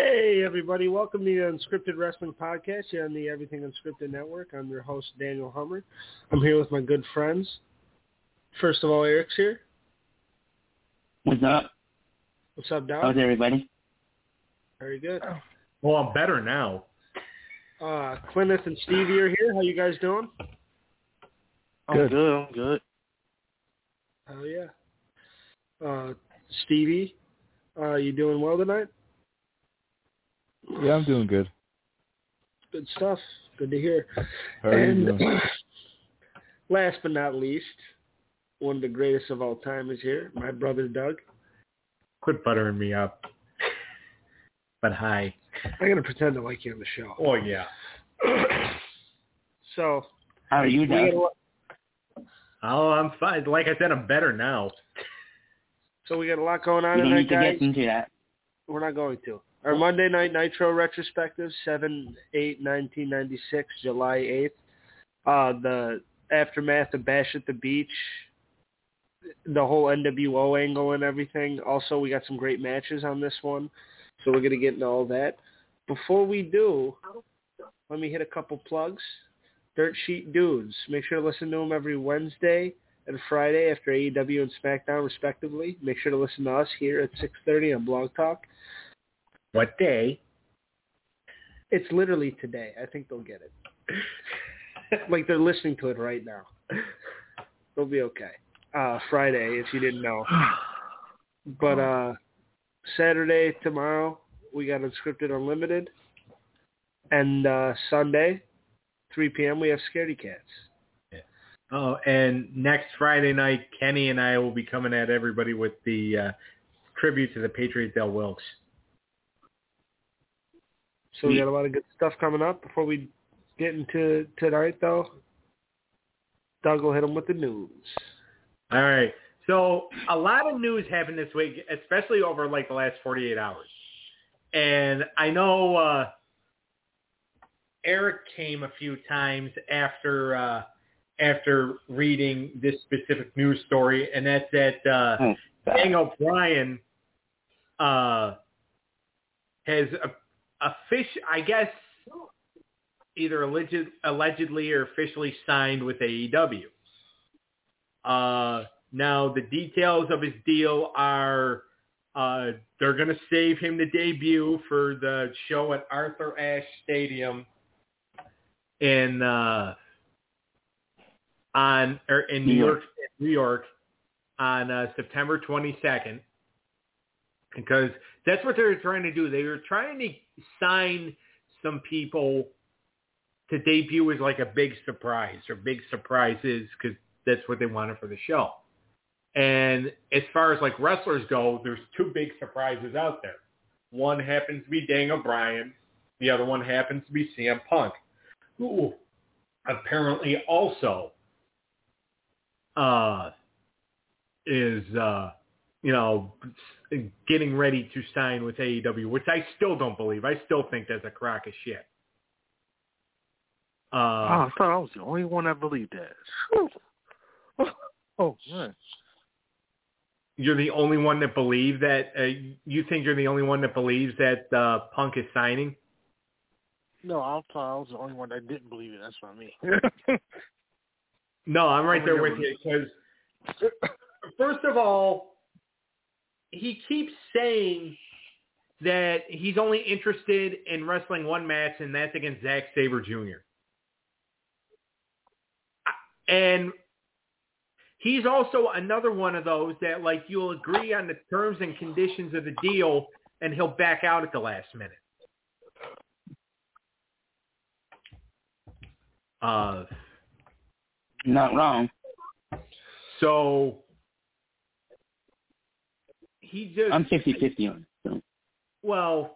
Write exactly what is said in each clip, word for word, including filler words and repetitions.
Hey, everybody. Welcome to the Unscripted Wrestling Podcast here on the Everything Unscripted Network. I'm your host, Daniel Hummer. I'm here with my good friends. First of all, Eric's here. What's up? What's up, Doc? How's everybody? Very good. Well, I'm better now. Uh, Clintus and Stevie are here. How you guys doing? I'm good. good. I'm good. Oh, yeah. Uh, Stevie, uh, you doing well tonight? Yeah, I'm doing good. Good stuff. Good to hear. How are and you doing? Last but not least, one of the greatest of all time is here. My brother, Doug. Quit buttering me up. But hi. I'm going to pretend to like you on the show. Oh, yeah. So. How are you, Doug? Oh, I'm fine. Like I said, I'm better now. So we got a lot going on You don't tonight, need to guys. get into that. We're not going to. Our Monday Night Nitro retrospective, seven eight nineteen ninety-six, July eighth. Uh, the aftermath of Bash at the Beach, the whole N W O angle and everything. Also, we got some great matches on this one, so we're going to get into all that. Before we do, let me hit a couple plugs. Dirt Sheet Dudes. Make sure to listen to them every Wednesday and Friday after A E W and SmackDown, respectively. Make sure to listen to us here at six thirty on Blog Talk. What day? It's literally today. I think they'll get it. Like they're listening to it right now. They'll be okay. Uh, Friday, if you didn't know. But uh, Saturday, tomorrow, we got Unscripted Unlimited. And uh, Sunday, three p.m., we have Scaredy Cats. Yeah. Oh, and next Friday night, Kenny and I will be coming at everybody with the uh, tribute to the Patriots Del Wilkes. So we got a lot of good stuff coming up. Before we get into tonight, though, Doug will hit them with the news. All right. So a lot of news happened this week, especially over like the last forty-eight hours. And I know uh, Eric came a few times after uh, after reading this specific news story, and that's that uh, oh, Daniel Bryan uh, has a A fish, I guess, either alleged, allegedly or officially signed with A E W. Uh, now, the details of his deal are uh, they're going to save him the debut for the show at Arthur Ashe Stadium in uh, on or in New York, New York, on uh, September twenty-second. Because that's what they were trying to do. They were trying to sign some people to debut as like a big surprise or big surprises because that's what they wanted for the show. And as far as like wrestlers go, there's two big surprises out there. One happens to be Daniel Bryan. The other one happens to be C M Punk, who apparently also uh, is, uh, you know, getting ready to sign with A E W, which I still don't believe. I still think that's a crock of shit. Uh, oh, I thought I was the only one that believed that. Oh, man. You're the only one that believes that? Uh, you think you're the only one that believes that uh, Punk is signing? No, I thought I was the only one that didn't believe it. That's what I mean. No, I'm right there with you because, first of all, he keeps saying that he's only interested in wrestling one match, and that's against Zack Sabre Junior And he's also another one of those that, like, you'll agree on the terms and conditions of the deal, and he'll back out at the last minute. Uh, Not wrong. So he just... I'm fifty-fifty on it. So. Well,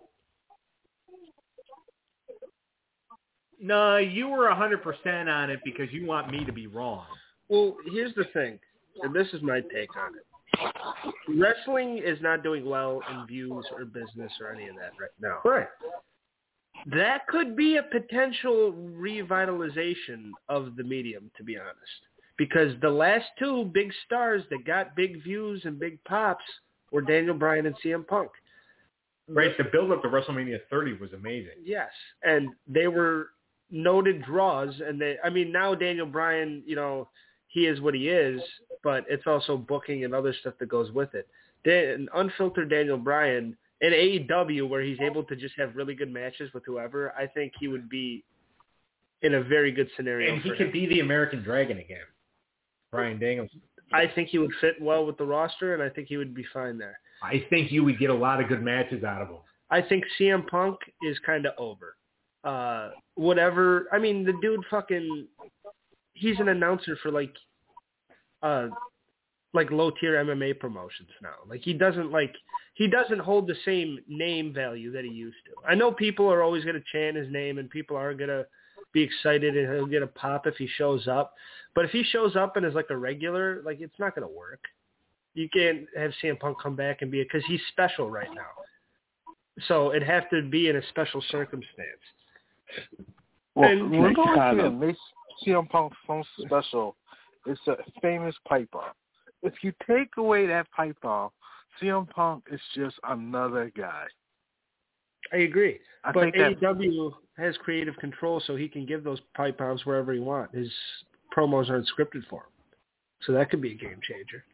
no, you were one hundred percent on it because you want me to be wrong. Well, here's the thing, and this is my take on it. Wrestling is not doing well in views or business or any of that right now. Right. That could be a potential revitalization of the medium, to be honest. Because the last two big stars that got big views and big pops were Daniel Bryan and C M Punk. Right, the build up to WrestleMania thirty was amazing. Yes, and they were noted draws, and they. I mean, now Daniel Bryan, you know, he is what he is, but it's also booking and other stuff that goes with it. Dan, unfiltered Daniel Bryan in A E W, where he's able to just have really good matches with whoever, I think he would be in a very good scenario. And he for could him. be the American Dragon again, Bryan Danielson. I think he would fit well with the roster, and I think he would be fine there. I think you would get a lot of good matches out of him. I think C M Punk is kind of over. Uh, whatever. I mean, the dude fucking, he's an announcer for like, uh, like low tier M M A promotions now. Like he doesn't like, he doesn't hold the same name value that he used to. I know people are always going to chant his name and people are going to be excited and he'll get a pop if he shows up. But if he shows up and is like a regular, like it's not going to work. You can't have C M Punk come back and be, because he's special right now. So it'd have to be in a special circumstance. Well, And- we're going Chicago. to make C M Punk so special. It's a famous pipe bomb. If you take away that pipe bomb, C M Punk is just another guy. I agree. I but think that- A E W has creative control, so he can give those pipe bombs wherever he wants. His promos aren't scripted for him. So that could be a game changer.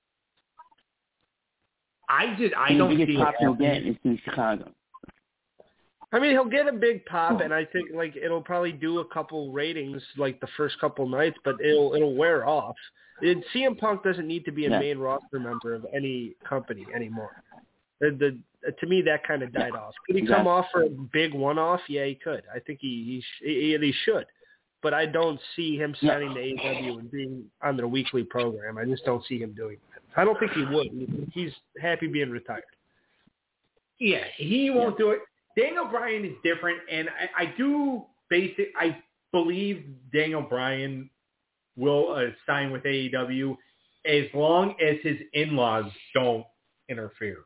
I just I the don't biggest see pop it he'll happening. get is in Chicago. I mean, he'll get a big pop, and I think like it'll probably do a couple ratings like the first couple nights, but it'll it'll wear off. It, C M Punk doesn't need to be a Yeah. main roster member of any company anymore. The, the to me that kind of died Yeah. off. Could he Exactly. come off for a big one-off? Yeah, he could. I think he he, sh- he, he should. But I don't see him Yeah. signing to A E W and being on their weekly program. I just don't see him doing that. I don't think he would. He's happy being retired. Yeah, he won't do it. Daniel Bryan is different, and I, I do base it. I believe Daniel Bryan will uh, sign with A E W as long as his in-laws don't interfere.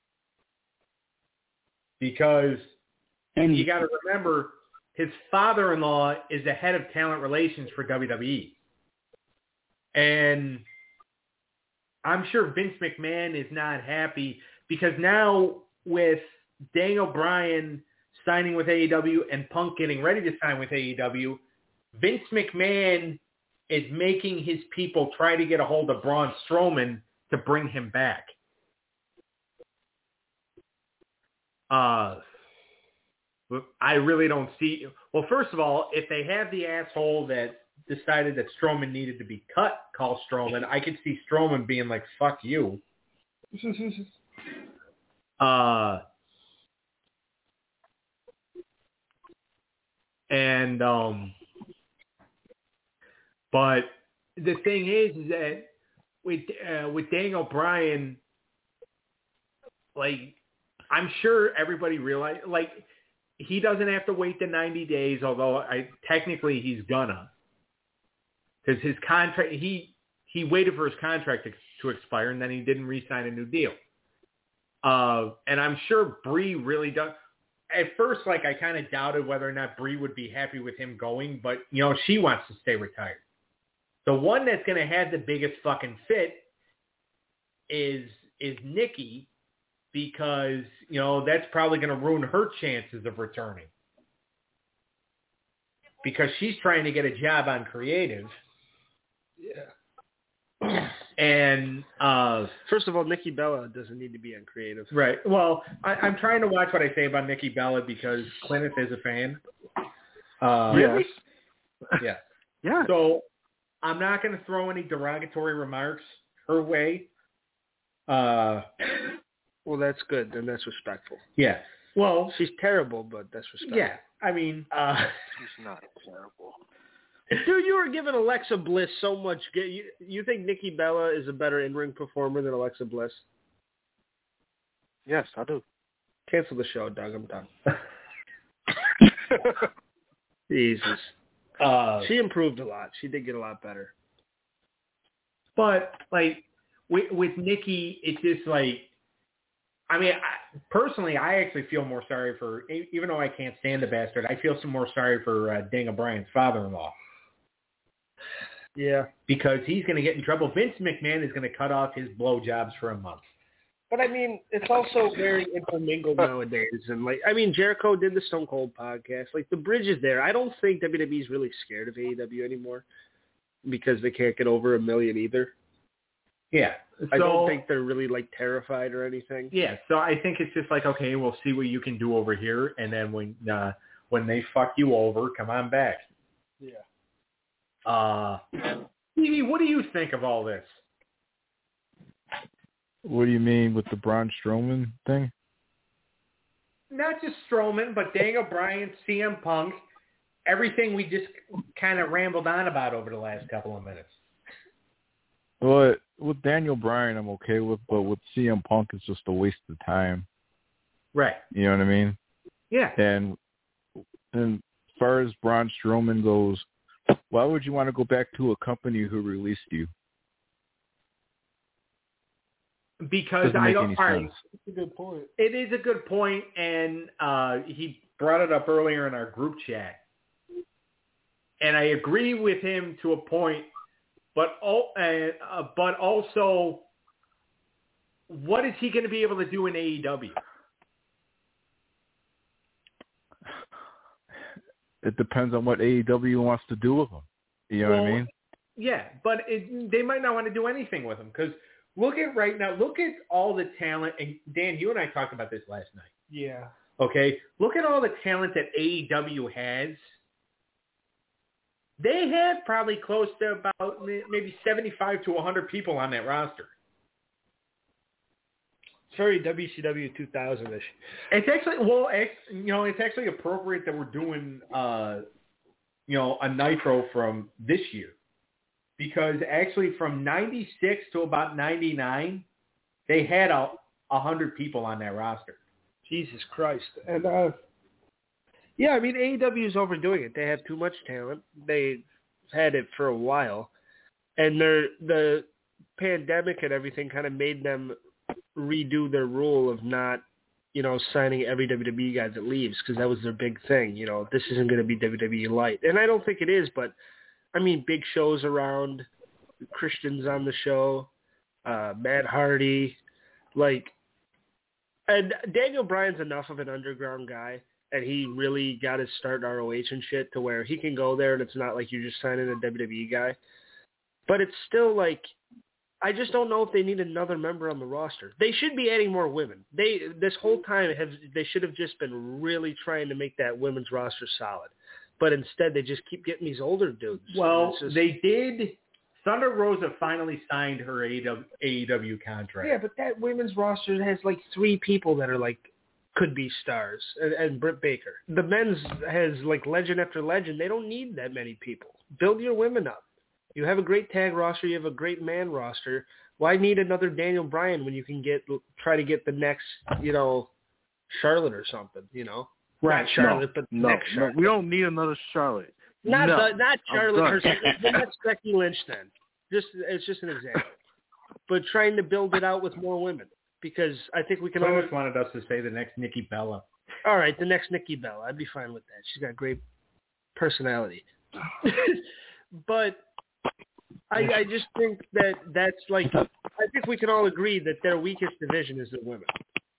Because And you got to remember, his father-in-law is the head of talent relations for W W E. And I'm sure Vince McMahon is not happy because now with Daniel Bryan signing with A E W and Punk getting ready to sign with A E W, Vince McMahon is making his people try to get a hold of Braun Strowman to bring him back. Uh, I really don't see. Well, first of all, if they have the asshole that decided that Strowman needed to be cut, call Strowman, I could see Strowman being like, "Fuck you." uh, and um, but the thing is, is that with uh, with Daniel Bryan, like, I'm sure everybody realize, like, he doesn't have to wait the ninety days, although I technically he's gonna, because his contract he he waited for his contract to, to expire and then he didn't re-sign a new deal. Uh, and I'm sure Brie really does. At first, like, I kind of doubted whether or not Brie would be happy with him going, but you know she wants to stay retired. The one that's gonna have the biggest fucking fit is is Nikki. Because, you know, that's probably going to ruin her chances of returning. Because she's trying to get a job on creative. Yeah. And, uh, First of all, Nikki Bella doesn't need to be on creative. right. Well, I, I'm trying to watch what I say about Nikki Bella because Clinton is a fan. Uh, Yes. Yeah. Yeah. So I'm not going to throw any derogatory remarks her way. Uh, Well, that's good. Then that's respectful. yeah. Well, She's terrible, but that's respectful. yeah. I mean, uh, She's not terrible. Dude, you were giving Alexa Bliss so much. You, you think Nikki Bella is a better in-ring performer than Alexa Bliss? Yes, I do. Cancel the show, Doug. I'm done. Jesus. uh, She improved a lot. She did get a lot better. But, like, with, with Nikki, it's just like, I mean, I, personally, I actually feel more sorry for, even though I can't stand the bastard, I feel some more sorry for uh, Daniel Bryan's father-in-law. Yeah. Because he's going to get in trouble. Vince McMahon is going to cut off his blowjobs for a month. But I mean, it's also very intermingled nowadays, and like, I mean, Jericho did the Stone Cold podcast. Like, the bridge is there. I don't think W W E is really scared of A E W anymore because they can't get over a million either. Yeah. So, I don't think they're really like terrified or anything. Yeah. So I think it's just like, okay, we'll see what you can do over here, and then when uh, when they fuck you over, come on back. Yeah. Uh, Stevie, what do you think of all this? What do you mean with the Braun Strowman thing? Not just Strowman, but Daniel Bryan, C M Punk, everything we just kind of rambled on about over the last couple of minutes. Well, with Daniel Bryan, I'm okay with, but with C M Punk, it's just a waste of time. Right. You know what I mean? Yeah. And, and as far as Braun Strowman goes, why would you want to go back to a company who released you? Because Doesn't I make don't. any All right, sense. That's a good point. it is a good point, and uh, he brought it up earlier in our group chat, and I agree with him to a point. But all, uh, uh, but also, what is he going to be able to do in A E W? It depends on what A E W wants to do with him. You know well, what I mean? Yeah, but it, they might not want to do anything with him because look at right now. Look at all the talent. And Dan, you and I talked about this last night. Yeah. Okay, look at all the talent that A E W has. They have probably close to about maybe seventy-five to one hundred people on that roster. It's very W C W two thousand-ish. It's actually, well, it's, you know, it's actually appropriate that we're doing, uh, you know, a Nitro from this year. Because actually from ninety-six to about ninety-nine, they had a, one hundred people on that roster. Jesus Christ. And, uh, yeah, I mean, A E W is overdoing it. They have too much talent. They've had it for a while. And they're, the pandemic and everything kind of made them redo their rule of not, you know, signing every W W E guy that leaves because that was their big thing. You know, this isn't going to be W W E light. And I don't think it is, but, I mean, big shows around, Christian's on the show, uh, Matt Hardy, like, and Daniel Bryan's enough of an underground guy, and he really got his start in R O H and shit to where he can go there and it's not like you're just signing a W W E guy. But it's still like, I just don't know if they need another member on the roster. They should be adding more women. They this whole time have they should have just been really trying to make that women's roster solid. But instead they just keep getting these older dudes. Well, just, they did. Thunder Rosa finally signed her A E W contract. Yeah, but that women's roster has like three people that are like could be stars, and, and Britt Baker. The men's has like legend after legend. They don't need that many people. Build your women up. You have a great tag roster. You have a great man roster. Why need another Daniel Bryan when you can get try to get the next, you know, Charlotte or something, you know? Right. Not Charlotte, no, but no, next no, Charlotte. we don't need another Charlotte. Not no, the, not I'm Charlotte or done. the next Becky Lynch then. Just it's just an example. But trying to build it out with more women because I think we can all. Plymouth wanted us to say the next Nikki Bella. All right, the next Nikki Bella. I'd be fine with that. She's got great personality. But I, I just think that that's like, I think we can all agree that their weakest division is the women.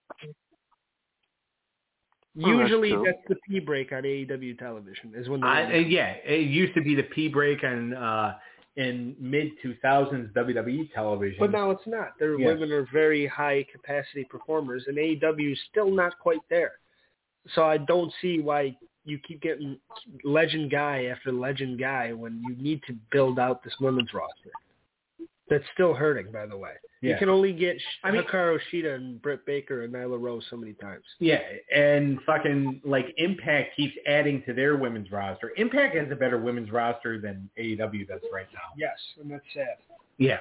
Well, Usually that's, that's the pee break on A E W television is when the I, women- yeah, it used to be the P break on uh, in mid two thousands W W E television. But now it's not. Their Yes. women are very high capacity performers, and A E W is still not quite there. So I don't see why you keep getting legend guy after legend guy when you need to build out this women's roster. That's still hurting, by the way. Yeah. You can only get I mean- Hikaru Shida and Britt Baker and Nyla Rose so many times. Yeah, and fucking like Impact keeps adding to their women's roster. Impact has a better women's roster than A E W does right now. Yes, and that's sad. Yeah.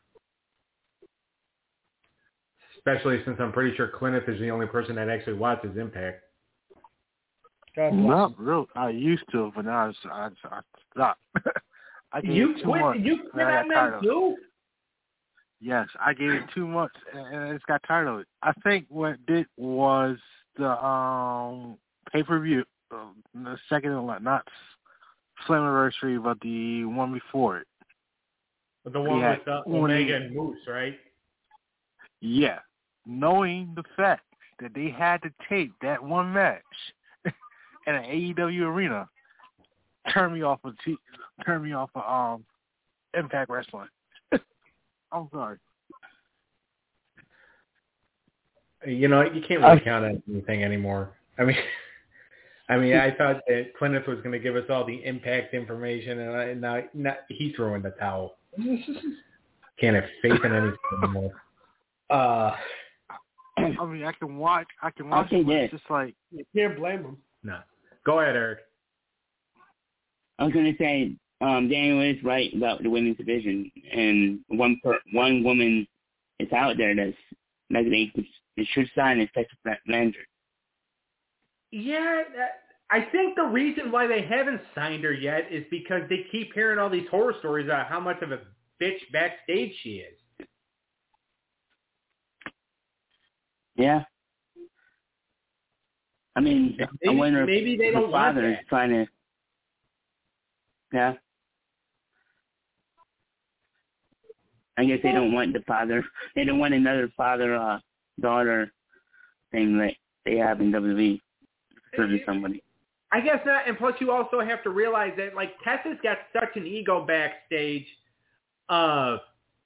Especially since I'm pretty sure Clint is the only person that actually watches Impact. God bless Not him. real. I used to, but now I, I, I stopped. I gave You it too quit. much. You and quit I on got tired them of it. too. Yes, I gave it too much, and and I just got tired of it. I think what it did was the um pay per view, uh, the second one, not Slammiversary, but the one before it. The one Yeah, with uh, when Omega he- and Moose, right? Yeah, knowing the fact that they had to tape that one match in an A E W arena, turn me off of t- turn me off of um Impact Wrestling. I'm sorry. You know, you can't really count on anything anymore. I mean, I mean, I thought that Plymouth was going to give us all the Impact information, and, I, and now, now he threw in the towel. Can't have faith in anything anymore. Uh, I mean, I can watch. I can watch. Okay, it, but yeah. it's just like You can't blame him. no. Go ahead, Eric. I was going to say, um, Daniel is right about the women's division, and one per, one woman is out there that's like they, they should sign as Texas manager. Yeah, I think the reason why they haven't signed her yet is because they keep hearing all these horror stories about how much of a bitch backstage she is. Yeah. I mean, Maybe, I wonder if maybe they her don't want father is that. trying to. Yeah. I guess they don't want the father. They don't want another father-daughter thing that they have in W W E for somebody. I guess not, and plus you also have to realize that, like, Tessa's got such an ego backstage. Uh,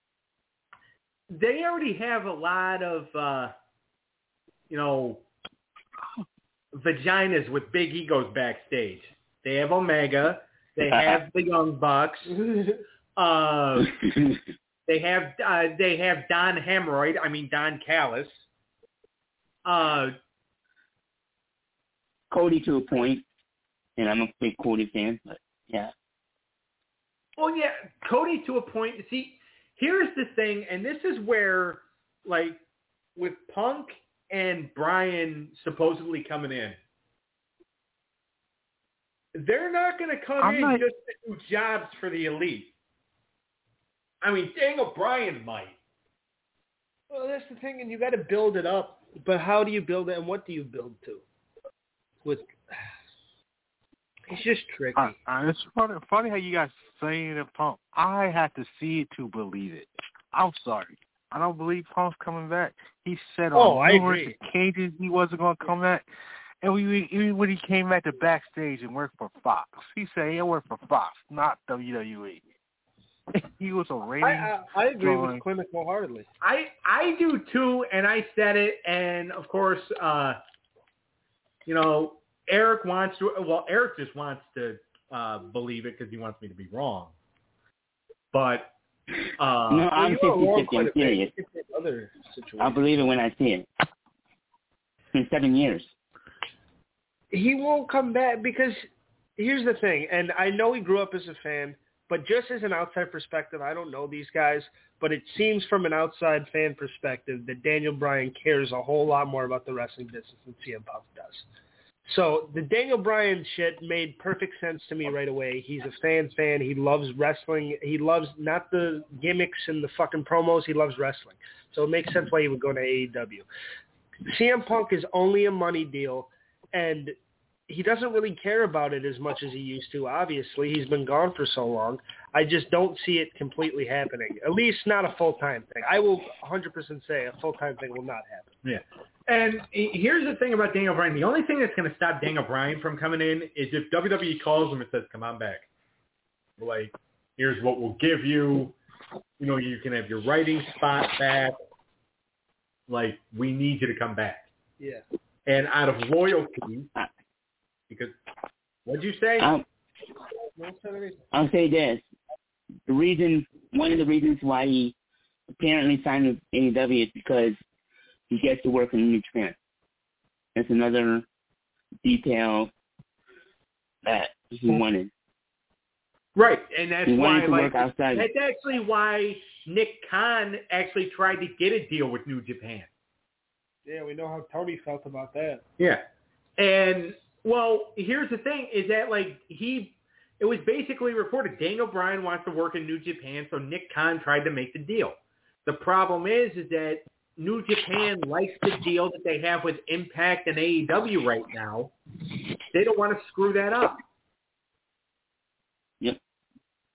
they already have a lot of, uh, you know, vaginas with big egos backstage. They have Omega. They have the Young Bucks. Uh, they have uh, they have Don Hemorrhoid. I mean Don Callis. Uh, Cody to a point, and I'm a big Cody fan, but yeah. Well, yeah, Cody to a point. See, here's the thing, and this is where, like, with Punk and Bryan supposedly coming in, they're not going to come I'm in not... just to do jobs for the elite. I mean, Daniel Bryan might. Well, that's the thing, and you got to build it up. But how do you build it, and what do you build to? With it's just tricky. Uh, uh, it's funny, funny how you guys saying it, Punk. I have to see it to believe it. I'm sorry. I don't believe Punk's coming back. He said Oh, on I numerous agree. occasions he wasn't going to come back. And we, even when he came back to backstage and worked for Fox, he said he worked for Fox, not W W E. He was a ratings. I, I, I agree drawing. with Clinic wholeheartedly. I I do too, and I said it, and of course, uh, you know, Eric wants to. Well, Eric just wants to uh, believe it because he wants me to be wrong. But uh, no, I'm well, fifty-fifty. I'm serious. Other situations. I'll believe it when I see it. In seven years. He won't come back because here's the thing, and I know he grew up as a fan, but just as an outside perspective, I don't know these guys, but it seems from an outside fan perspective that Daniel Bryan cares a whole lot more about the wrestling business than C M Punk does. So the Daniel Bryan shit made perfect sense to me right away. He's a fan fan. He loves wrestling. He loves not the gimmicks and the fucking promos. He loves wrestling. So it makes sense why he would go to A E W. C M Punk is only a money deal, and he doesn't really care about it as much as he used to, obviously. He's been gone for so long. I just don't see it completely happening, at least not a full-time thing. I will one hundred percent say a full-time thing will not happen. yeah. And here's the thing about Daniel Bryan. The only thing that's going to stop Daniel Bryan from coming in is if W W E calls him and says, come on back. Like, here's what we'll give you. You know, you can have your writing spot back. Like, we need you to come back. Yeah. And out of loyalty, because, what'd you say? Um, I'll say this. The reason, one of the reasons why he apparently signed with A E W is because he gets to work in New Japan. That's another detail that he wanted. Right, and that's he why, wanted to like, work outside. that's actually why Nick Khan actually tried to get a deal with New Japan. Yeah, we know how Tony felt about that. Yeah. And, well, here's the thing, is that, like, he, it was basically reported Daniel Bryan wants to work in New Japan, so Nick Khan tried to make the deal. The problem is, is that New Japan likes the deal that they have with Impact and A E W right now. They don't want to screw that up. Yep.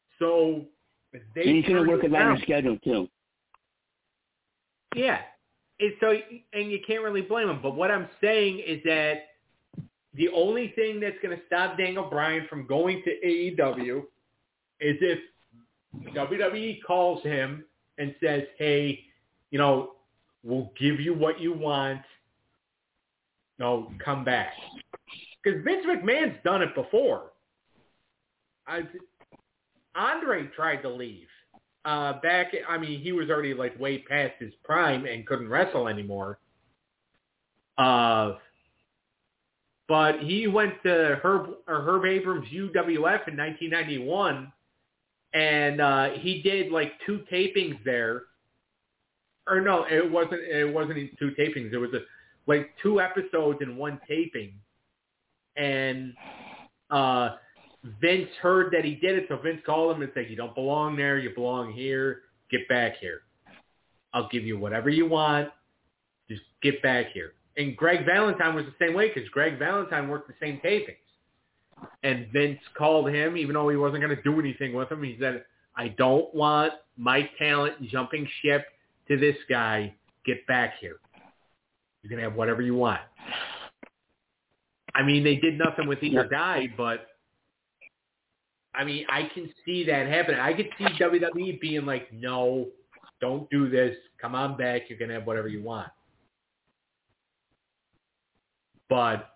So, they and he's going to work a lighter down. schedule, too. Yeah. It's so, and you can't really blame him. But what I'm saying is that the only thing that's going to stop Daniel Bryan from going to A E W is if W W E calls him and says, hey, you know, we'll give you what you want. No, come back. Because Vince McMahon's done it before. I, Andre tried to leave. Uh, back, I mean, he was already like way past his prime and couldn't wrestle anymore. Uh, but he went to Herb or Herb Abrams U W F in nineteen ninety-one, and uh, he did like two tapings there. Or no, it wasn't. It wasn't even two tapings. It was a, like two episodes in one taping, and uh, Vince heard that he did it, so Vince called him and said, "You don't belong there. You belong here. Get back here. I'll give you whatever you want. Just get back here." And Greg Valentine was the same way because Greg Valentine worked the same tapings. And Vince called him, even though he wasn't going to do anything with him. He said, "I don't want my talent jumping ship to this guy. Get back here. You can have whatever you want." I mean, they did nothing with either guy, but I mean, I can see that happening. I could see W W E being like, "No, don't do this. Come on back. You can have whatever you want." But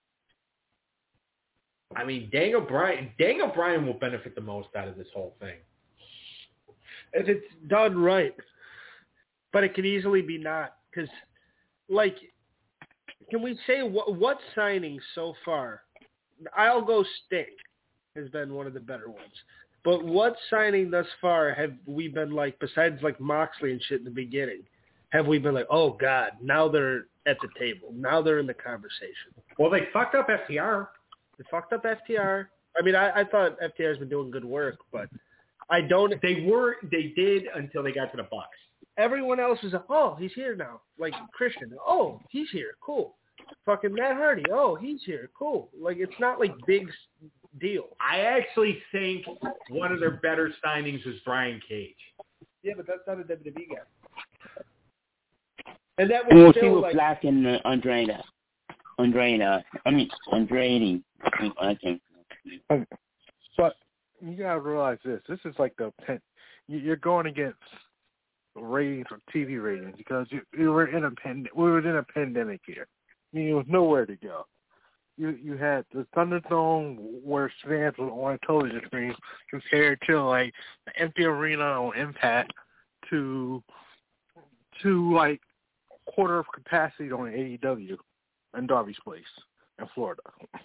I mean, Daniel Bryan, Daniel Bryan will benefit the most out of this whole thing if it's done right. But it could easily be not, because, like, can we say what, what signings so far? I'll go Sting has been one of the better ones. But what signing thus far have we been like, besides like Moxley and shit in the beginning, have we been like, oh God, now they're at the table, now they're in the conversation? Well, they fucked up F T R. They fucked up F T R. I mean, I, I thought F T R's been doing good work, but I don't. They were, they did until they got to the Bucks. Everyone else is like, oh, he's here now. Like Christian, oh, he's here, cool. Fucking Matt Hardy, oh, he's here, cool. Like, it's not like big deal. I actually think one of their better signings was Brian Cage. Yeah, but that's not a W W E guy. And that was we'll still see with like Black and uh, Andrade. Andrade, I mean Andrade. I think. Okay. But you gotta realize this. This is like the pen, you're going against ratings or T V ratings because you, you were in a pand- we were in a pandemic here. I mean, there was nowhere to go. You you had the Thunderdome where fans were on a television screen compared to like the empty arena on Impact to to like quarter of capacity on A E W in Darby's Place in Florida.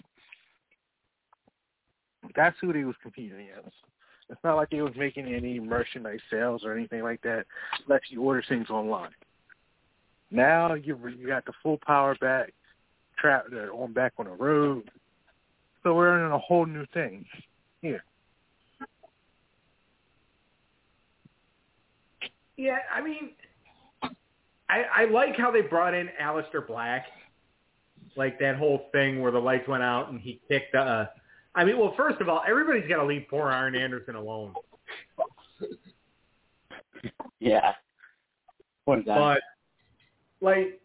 That's who they was competing against. It's not like they was making any merchandise sales or anything like that. Let you order things online. Now you you got the full power back, trap they're on back on the road. So we're in a whole new thing here. Yeah, I mean, I, I like how they brought in Aleister Black, like that whole thing where the lights went out and he kicked. Uh, I mean, well, first of all, everybody's got to leave poor Arn Anderson alone. Yeah. Poor guy. But like,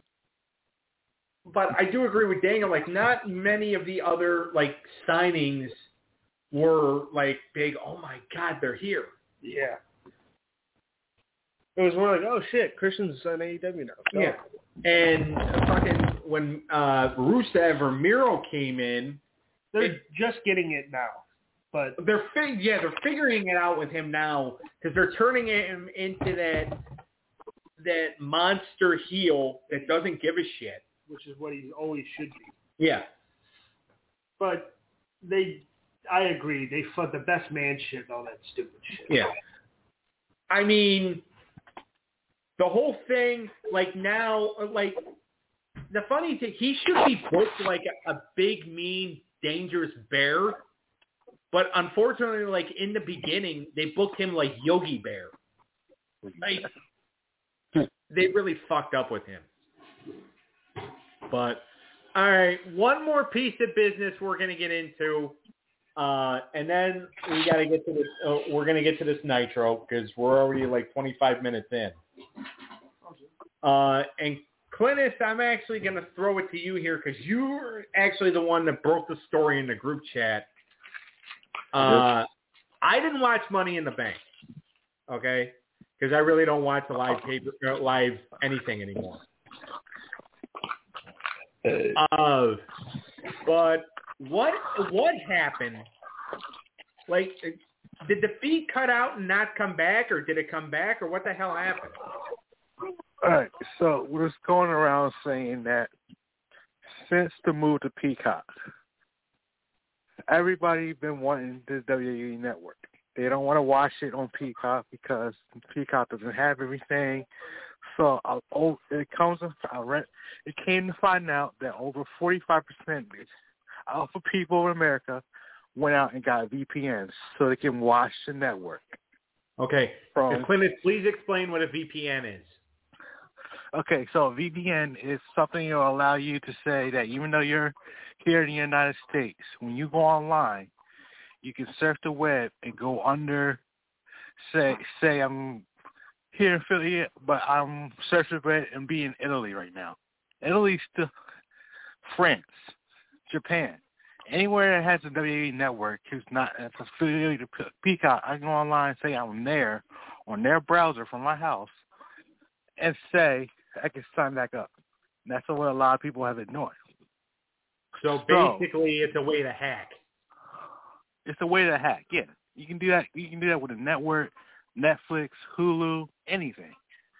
but I do agree with Daniel. Like, not many of the other like signings were like big. Oh my God, they're here. yeah. It was more like, oh shit, Christian's on A E W now. So. Yeah. And fucking when uh, Rusev or Miro came in, They're it, just getting it now, but they're fig- yeah they're figuring it out with him now because they're turning him into that that monster heel that doesn't give a shit, which is what he always should be. Yeah. But they, I agree, they fought the best man shit and all that stupid shit. Yeah. I mean, the whole thing, like now, like the funny thing, he should be booked like a, a big, mean, dangerous bear. But unfortunately, like in the beginning, they booked him like Yogi Bear. Like, they really fucked up with him. But, all right, one more piece of business we're going to get into. Uh, and then we got to get to this, uh, we're going to get to this Nitro because we're already like twenty-five minutes in. Uh, and Clintus, I'm actually going to throw it to you here because you're actually the one that broke the story in the group chat. Uh, I didn't watch Money in the Bank, okay? Because I really don't watch the live paper, uh, live anything anymore. Uh, but what what happened? Like, did the feed cut out and not come back, or did it come back, or what the hell happened? All right, so we're just going around saying that since the move to Peacock, everybody's been wanting this W W E network. They don't want to watch it on Peacock because Peacock doesn't have everything. So uh, oh, it comes. I read, it came to find out that over forty-five percent of the people in America went out and got V P Ns so they can watch the network. Okay, From, Clintus, please explain what a V P N is. Okay, so a V P N is something that will allow you to say that even though you're here in the United States, when you go online, you can surf the web and go under, say, say I'm here in Philly, but I'm surfing the web and be in Italy right now. Italy's still France, Japan, anywhere that has a W W E network who's not that's affiliated to Peacock. I can go online and say I'm there on their browser from my house and say I can sign back up. And that's what a lot of people have ignored. So So, basically, it's a way to hack. It's a way to hack. Yeah, you can do that. You can do that with a network, Netflix, Hulu, anything.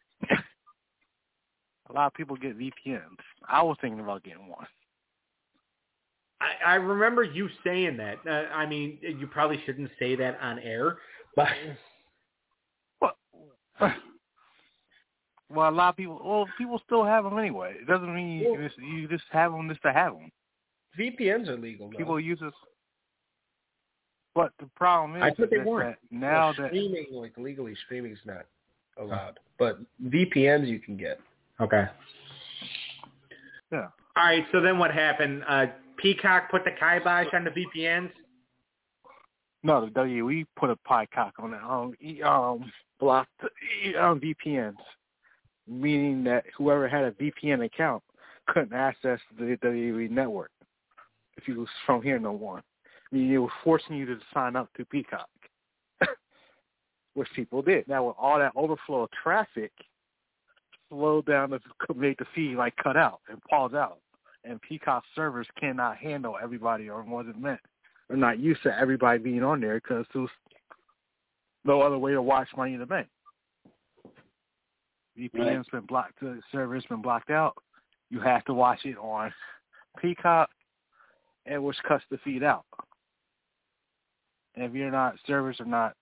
A lot of people get V P Ns. I was thinking about getting one. I, I remember you saying that. Uh, I mean, you probably shouldn't say that on air, but Well, well, a lot of people. Well, people still have them anyway. It doesn't mean you, just, you just have them just to have them. V P Ns are legal. Though. People use this. But the problem is, I thought they is weren't. that now well, that streaming, like legally, streaming is not allowed, but V P Ns you can get. Okay. Yeah. All right. So then, what happened? Uh, Peacock put the kibosh on the V P Ns. No, the W W E put a Peacock on it. Um, um, blocked um, V P Ns, meaning that whoever had a V P N account couldn't access the W W E network if you was from here no more. I mean, it was forcing you to sign up to Peacock, which people did. Now, with all that overflow of traffic, slowed down to make the feed like cut out and pause out, and Peacock servers cannot handle everybody or wasn't meant. They're not used to everybody being on there because there's no other way to watch Money in the Bank. V P N's right. been blocked. The server's been blocked out. You have to watch it on Peacock, and which cuts the feed out. And if you're not, servers are not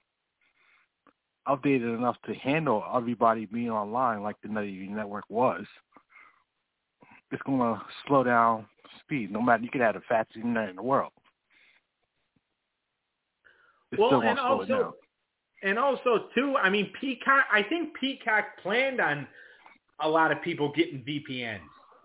updated enough to handle everybody being online like the W W E network was, it's going to slow down speed. No matter, you could have the fastest internet in the world. It's well, still going and to slow also, it down. and also too, I mean, Peacock. I think Peacock planned on a lot of people getting V P Ns.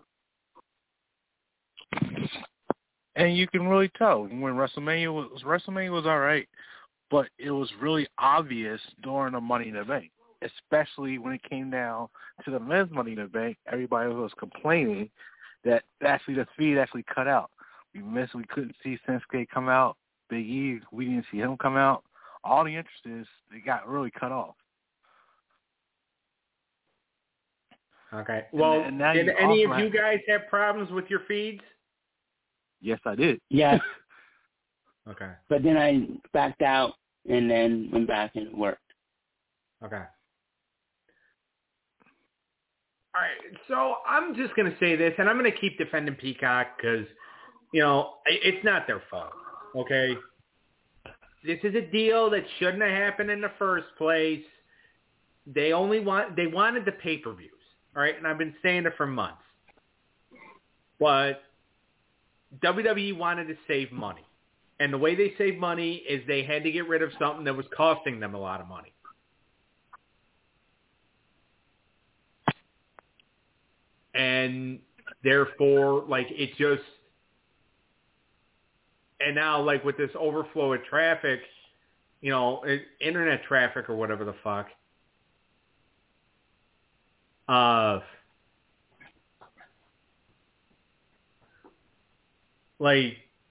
And you can really tell when WrestleMania was WrestleMania was all right, but it was really obvious during the Money in the Bank, especially when it came down to the men's Money in the Bank. Everybody was complaining that actually the feed actually cut out. We missed. We couldn't see Shinsuke come out. Big E, we didn't see him come out. All the interest is it got really cut off. Okay. Well, and, and did you any of have, you guys have problems with your feeds? Yes, I did. Yes. Okay. But then I backed out and then went back and it worked. Okay. All right. So I'm just going to say this, and I'm going to keep defending Peacock because, you know, it's not their fault. Okay. This is a deal that shouldn't have happened in the first place. They only want, they wanted the pay-per-views. All right. And I've been saying it for months. But W W E wanted to save money. And the way they saved money is they had to get rid of something that was costing them a lot of money. And therefore, like, it just, and now, like, with this overflow of traffic, you know, internet traffic or whatever the fuck, Uh, like,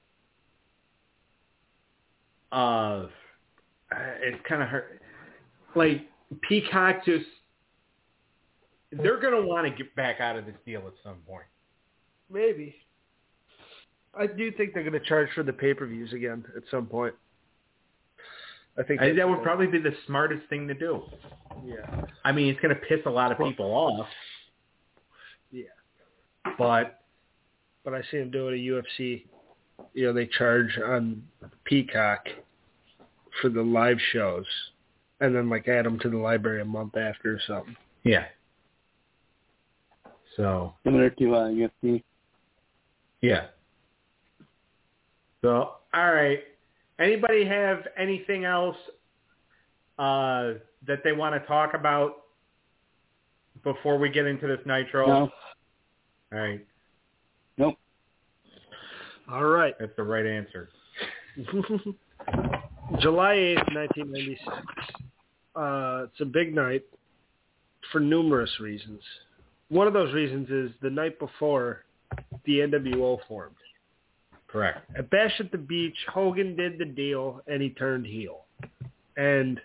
uh, it's kind of hard. Like, Peacock just, they're going to want to get back out of this deal at some point. Maybe. I do think they're going to charge for the pay-per-views again at some point. I think I think that would probably be the smartest thing to do. Yeah. I mean, it's going to piss a lot of people off. Yeah. But but I see them do it at U F C. You know, they charge on Peacock for the live shows, and then like add them to the library a month after or something. Yeah. So similar to uh, U F C. Yeah. So all right. Anybody have anything else uh, that they want to talk about before we get into this Nitro? No. All right. Nope. All right. That's the right answer. July eighth, nineteen ninety-six. Uh, it's a big night for numerous reasons. One of those reasons is the night before the N W O formed. Correct. At Bash at the Beach, Hogan did the deal, and he turned heel. And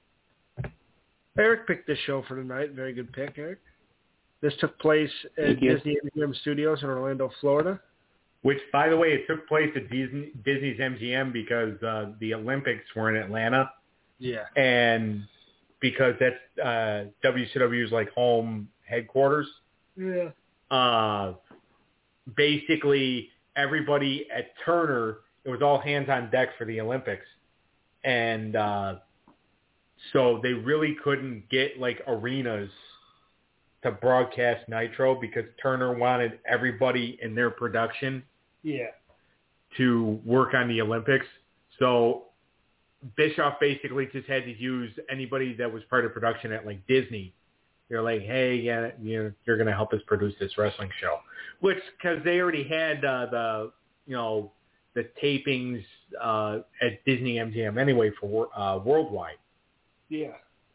Eric picked this show for tonight. Very good pick, Eric. This took place at Disney M G M Studios in Orlando, Florida. Which, by the way, it took place at Disney, Disney's M G M because uh, the Olympics were in Atlanta. Yeah. And because that's uh, W C W's like home headquarters. Yeah. Uh, basically, everybody at Turner, it was all hands on deck for the Olympics. And uh, so they really couldn't get like arenas to broadcast Nitro because Turner wanted everybody in their production yeah. to work on the Olympics. So Bischoff basically just had to use anybody that was part of production at like Disney. They're like, hey, yeah, you know, you're going to help us produce this wrestling show, which because they already had uh, the, you know, the tapings uh, at Disney M G M anyway for uh, worldwide. Yeah.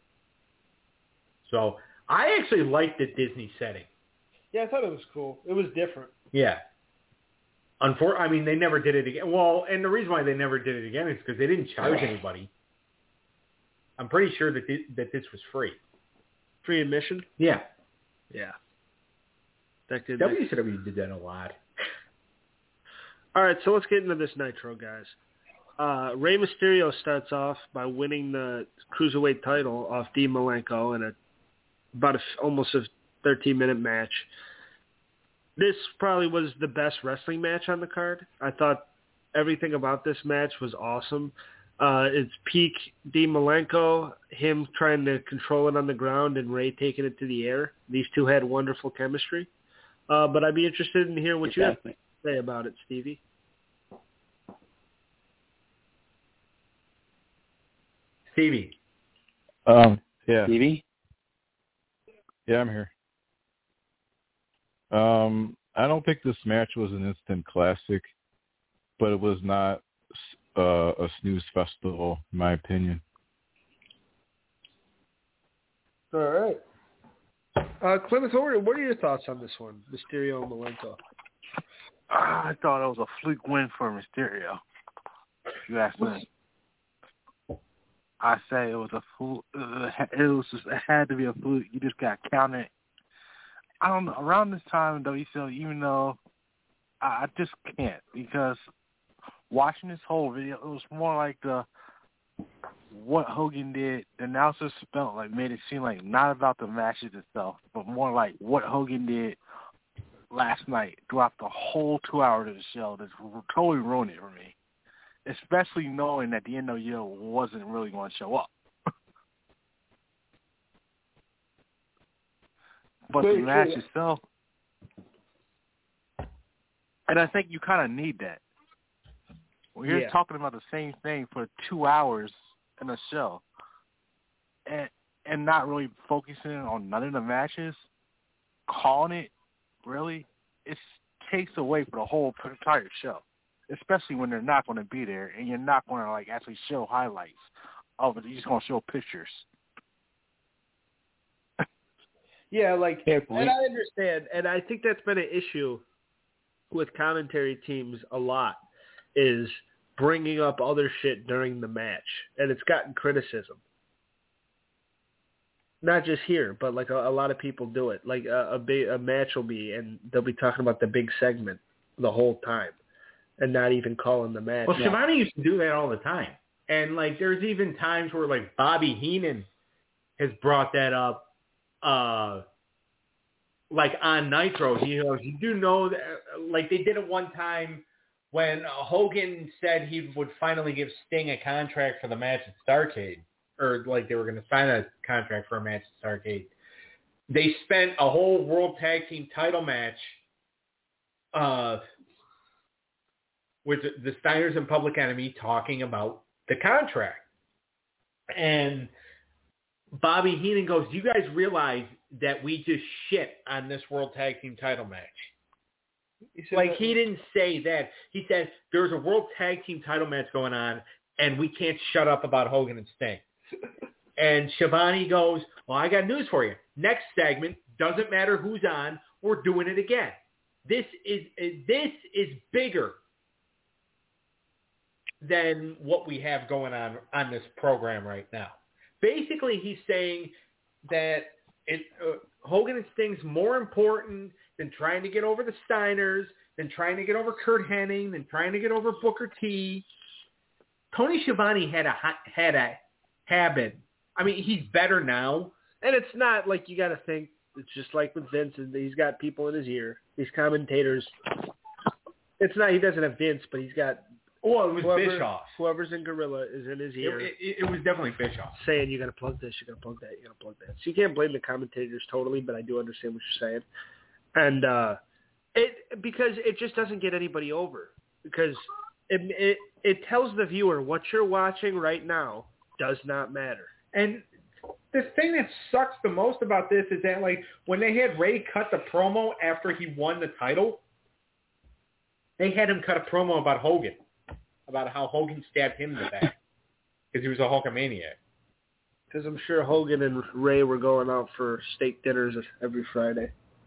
So I actually liked the Disney setting. Yeah, I thought it was cool. It was different. Yeah. Unfor- I mean, they never did it again. Well, and the reason why they never did it again is because they didn't charge anybody. I'm pretty sure that this, that this was free. Free admission? Yeah. Yeah. That did W C W did that a lot. All right, so let's get into this Nitro, guys. Uh, Rey Mysterio starts off by winning the Cruiserweight title off Dean Malenko in a about a, almost a thirteen-minute match. This probably was the best wrestling match on the card. I thought everything about this match was awesome. Uh, it's peak Dean Malenko, him trying to control it on the ground and Rey taking it to the air. These two had wonderful chemistry. Uh, but I'd be interested in hearing what exactly. you have to say about it, Stevie. Stevie. Um, yeah. Stevie? Yeah, I'm here. Um, I don't think this match was an instant classic, but it was not uh, a snooze festival, in my opinion. All right. Uh, Clemens, what are, what are your thoughts on this one, Mysterio and Malenko? I thought it was a fluke win for Mysterio. If you ask me, I say it was a fluke. It was just, it had to be a fluke. You just got counted. I don't know. Around this time in W C W, even though I, I just can't, because watching this whole video, it was more like the what Hogan did. The announcers felt like made it seem like not about the matches itself, but more like what Hogan did last night throughout the whole two hours of the show. That totally ruined it for me, especially knowing that the N W O wasn't really going to show up. But the match itself, and I think you kind of need that. We're yeah. talking about the same thing for two hours in a show, and and not really focusing on none of the matches, calling it, really, it takes away from the whole entire show, especially when they're not going to be there and you're not going to like actually show highlights of it. You're just going to show pictures. Yeah, like, Fair point. and I understand, and I think that's been an issue with commentary teams a lot, is bringing up other shit during the match, and it's gotten criticism. Not just here, but like a, a lot of people do it. Like a, a big a match will be, and they'll be talking about the big segment the whole time, and not even calling the match. Well, Schiavone used to do that all the time, and like there's even times where like Bobby Heenan has brought that up, uh, like on Nitro. He goes, "You do know that?" Like they did it one time when Hogan said he would finally give Sting a contract for the match at Starrcade. Or like they were going to sign a contract for a match at Starrcade. They spent a whole World Tag Team title match uh, with the Steiners and Public Enemy talking about the contract. And Bobby Heenan goes, "You guys realize that we just shit on this World Tag Team title match?" He like, that, he didn't say that. He said, there's a World Tag Team title match going on, and we can't shut up about Hogan and Sting. And Schiavone goes, well, I got news for you. Next segment, doesn't matter who's on, we're doing it again. This is this is bigger than what we have going on on this program right now. Basically, he's saying that it, uh, Hogan and Sting's more important than trying to get over the Steiners, than trying to get over Curt Hennig, than trying to get over Booker T. Tony Schiavone had a had a habit. I mean, he's better now. And it's not like you got to think, it's just like with Vince, he's got people in his ear. These commentators, it's not, he doesn't have Vince, but he's got, well, it was whoever, Bischoff. Whoever's in Gorilla is in his ear. It, it, it was definitely Bischoff. Saying, you got to plug this, you got to plug that, you got to plug that. So you can't blame the commentators totally, but I do understand what you're saying. And uh, it because it just doesn't get anybody over. Because it, it it tells the viewer what you're watching right now does not matter. And the thing that sucks the most about this is that, like, when they had Ray cut the promo after he won the title, they had him cut a promo about Hogan, about how Hogan stabbed him in the back because he was a Hulkamaniac. Because I'm sure Hogan and Ray were going out for steak dinners every Friday.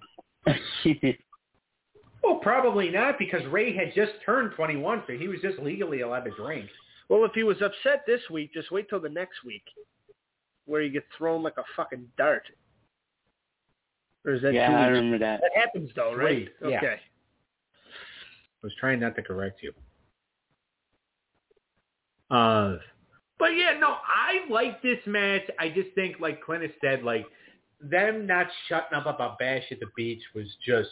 Well, probably not, because Ray had just turned twenty-one, so he was just legally allowed to drink. Well, if he was upset this week, just wait till the next week, where he gets thrown like a fucking dart. Or is that yeah, two I weeks? remember that. That happens, though, right? Three. Yeah. Okay. I was trying not to correct you. Uh, but, yeah, no, I like this match. I just think, like Clint has said, like, them not shutting up about Bash at the Beach was just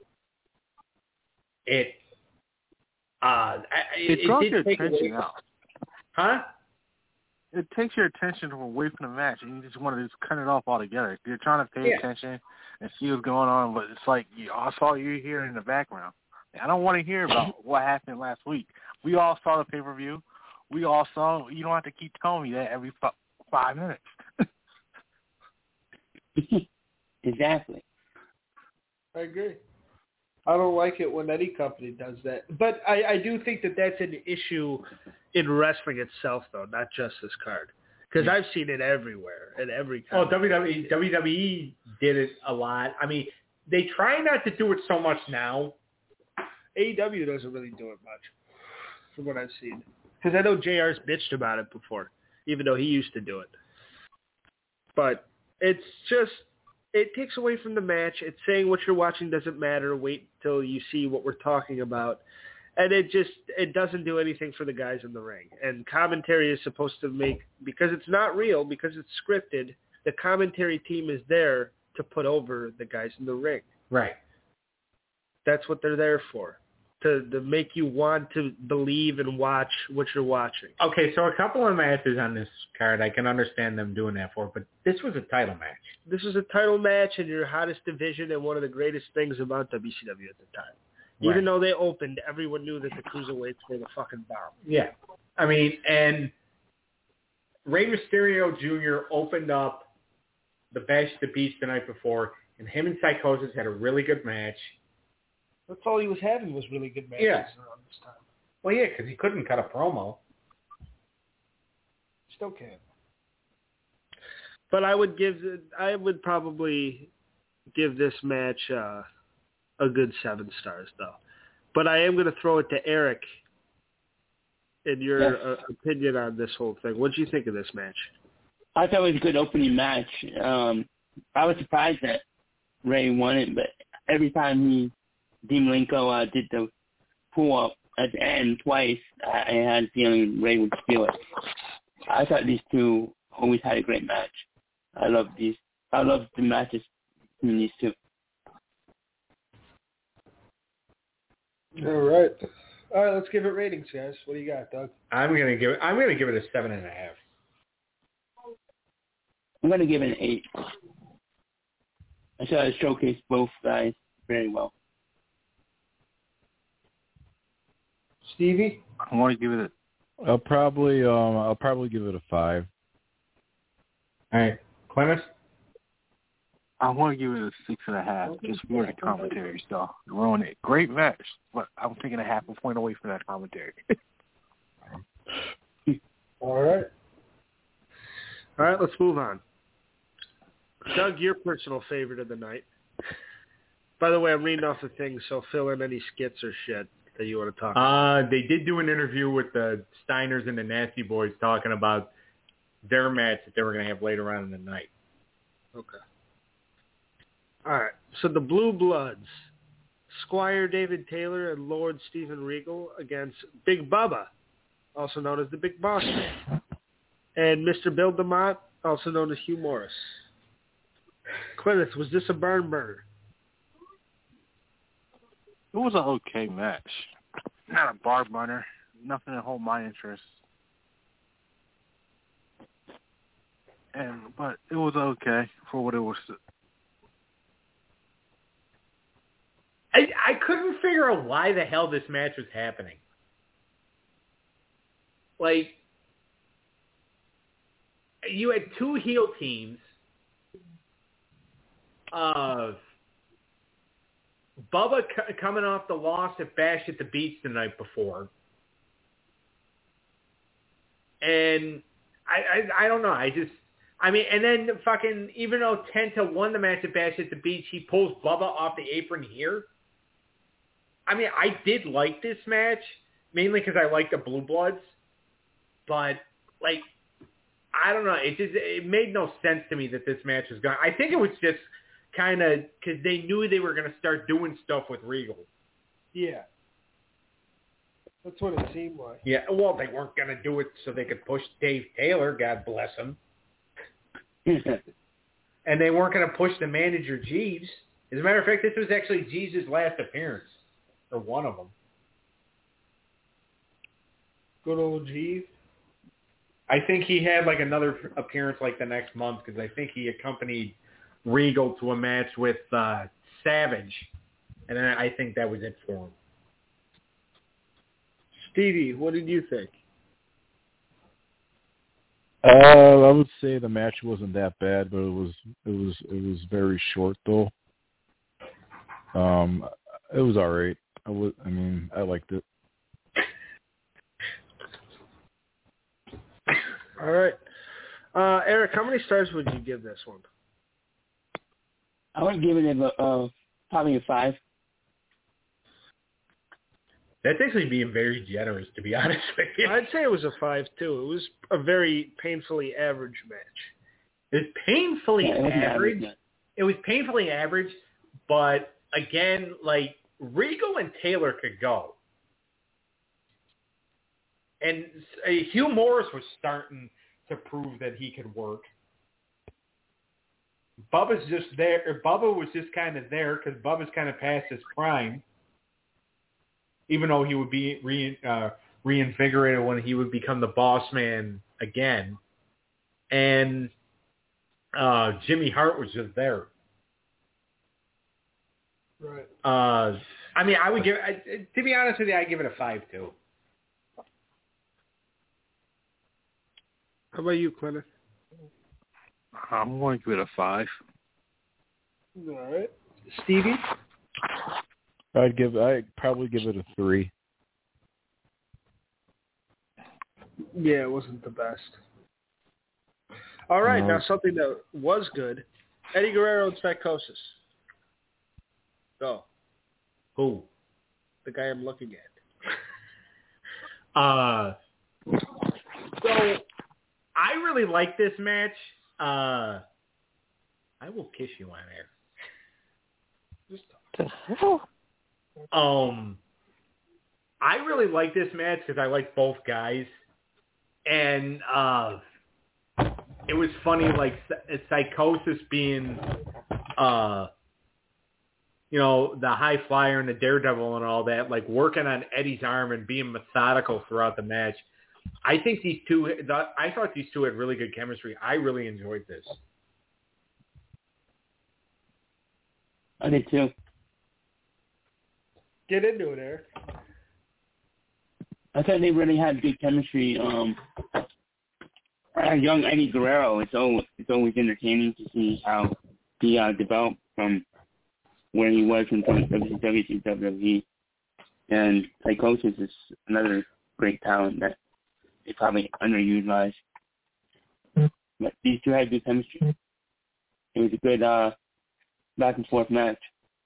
it. Uh, it, it draws your attention out. Huh? It takes your attention away from the match, and you just want to just cut it off altogether. You're trying to pay yeah. attention and see what's going on, but it's like you, I saw you here in the background. I don't want to hear about what happened last week. We all saw the pay-per-view. We all saw. You don't have to keep telling me that every f- five minutes. Exactly. I agree. I don't like it when any company does that. But I, I do think that that's an issue in wrestling itself, though, not just this card. Because yeah. I've seen it everywhere, in every company. Oh, W W E, W W E did it a lot. I mean, they try not to do it so much now. A E W doesn't really do it much, from what I've seen. Because I know J R's bitched about it before, even though he used to do it. But it's just, it takes away from the match. It's saying what you're watching doesn't matter. Wait till you see what we're talking about. And it just, it doesn't do anything for the guys in the ring. And commentary is supposed to make, because it's not real, because it's scripted, the commentary team is there to put over the guys in the ring. Right. That's what they're there for. To, to make you want to believe and watch what you're watching. Okay, so a couple of matches on this card, I can understand them doing that for, but this was a title match. This was a title match in your hottest division and one of the greatest things about W C W at the time. Right. Even though they opened, everyone knew that the cruiserweights were the fucking bomb. Yeah. I mean, and Rey Mysterio Junior opened up the Bash at the Beach the night before, and him and Psychosis had a really good match. That's all he was having was really good matches yeah. around this time. Well, yeah, because he couldn't cut a promo. Still can. But I would give, I would probably give this match uh, a good seven stars, though. But I am going to throw it to Eric in your Yes. uh, opinion on this whole thing. What do you think of this match? I thought it was a good opening match. Um, I was surprised that Ray won it, but every time he, Dean Malenko uh, did the pull-up at the end twice, I, I had a feeling Ray would steal it. I thought these two always had a great match. I love these. I love the matches between these two. All right. All right, let's give it ratings, guys. What do you got, Doug? I'm gonna give it. I'm gonna give it a seven and a half. I'm going to give it an eight. I thought it showcased both guys very well. Stevie? I want to give it a I'll probably um I'll probably give it a five. All right, Clemens. I want to give it a six and a half, just for the commentary stuff. Ruin it. Great match, but I'm taking a half a point away from that commentary. All right. All right, let's move on. Doug, your personal favorite of the night. By the way, I'm reading off the thing, so fill in any skits or shit that you want to talk about. Uh, they did do an interview with the Steiners and the Nasty Boys talking about their match that they were going to have later on in the night. Okay. All right. So the Blue Bloods, Squire David Taylor and Lord Steven Regal against Big Bubba, also known as the Big Boss Man, and Mister Bill DeMott, also known as Hugh Morris. Clemens, was this a barn burner? It was an okay match. Not a bar burner. Nothing to hold my interest. And but it was okay for what it was. I I couldn't figure out why the hell this match was happening. Like, you had two heel teams of Bubba c- coming off the loss at Bash at the Beach the night before. And I, I I don't know. I just, I mean, and then fucking, even though Tenta won the match at Bash at the Beach, he pulls Bubba off the apron here. I mean, I did like this match, mainly because I like the Blue Bloods. But, like, I don't know. It just, it made no sense to me that this match was going. I think it was just kind of because they knew they were going to start doing stuff with Regal. Yeah. That's what it seemed like. Yeah, well, they weren't going to do it so they could push Dave Taylor, God bless him. And they weren't going to push the manager, Jeeves. As a matter of fact, this was actually Jeeves' last appearance, or one of them. Good old Jeeves. I think he had like another appearance like the next month because I think he accompanied Regal to a match with uh, Savage, and then I think that was it for him. Stevie, what did you think? Uh, I would say the match wasn't that bad, but it was it was it was very short though. Um, it was all right. I would, I mean, I liked it. All right. Uh, Eric, how many stars would you give this one? I would give it a, uh, probably a five. That's actually being very generous, to be honest with you. I'd say it was a five, too. It was a very painfully average match. It was painfully Yeah, it wasn't average. average. It was painfully average, but again, like, Regal and Taylor could go. And uh, Hugh Morris was starting to prove that he could work. Bubba's just there. Or Bubba was just kind of there because Bubba's kind of past his prime. Even though he would be re, uh, reinvigorated when he would become the boss man again. And uh, Jimmy Hart was just there. Right. Uh, I mean, I would give, I, to be honest with you, I'd give it a five, too. How about you, Clinton? I'm going to give it a five. All right. Stevie? I'd give I'd probably give it a three. Yeah, it wasn't the best. All right, Um, now something that was good. Eddie Guerrero and Psychosis. Go. Who? The guy I'm looking at. Uh, so I really like this match. Uh, I will kiss you on air. Just um, I really like this match because I like both guys, and uh, it was funny, like Psychosis being, uh, you know, the high flyer and the daredevil and all that, like working on Eddie's arm and being methodical throughout the match. I think these two, the, I thought these two had really good chemistry. I really enjoyed this. I did too. Get into it, Eric. I thought they really had good chemistry. Um, young Eddie Guerrero, it's always, it's always entertaining to see how he uh, developed from where he was in W C W to W W E. And Psychosis is another great talent that they probably underutilized. But these two had good chemistry. It was a good uh, back and forth match.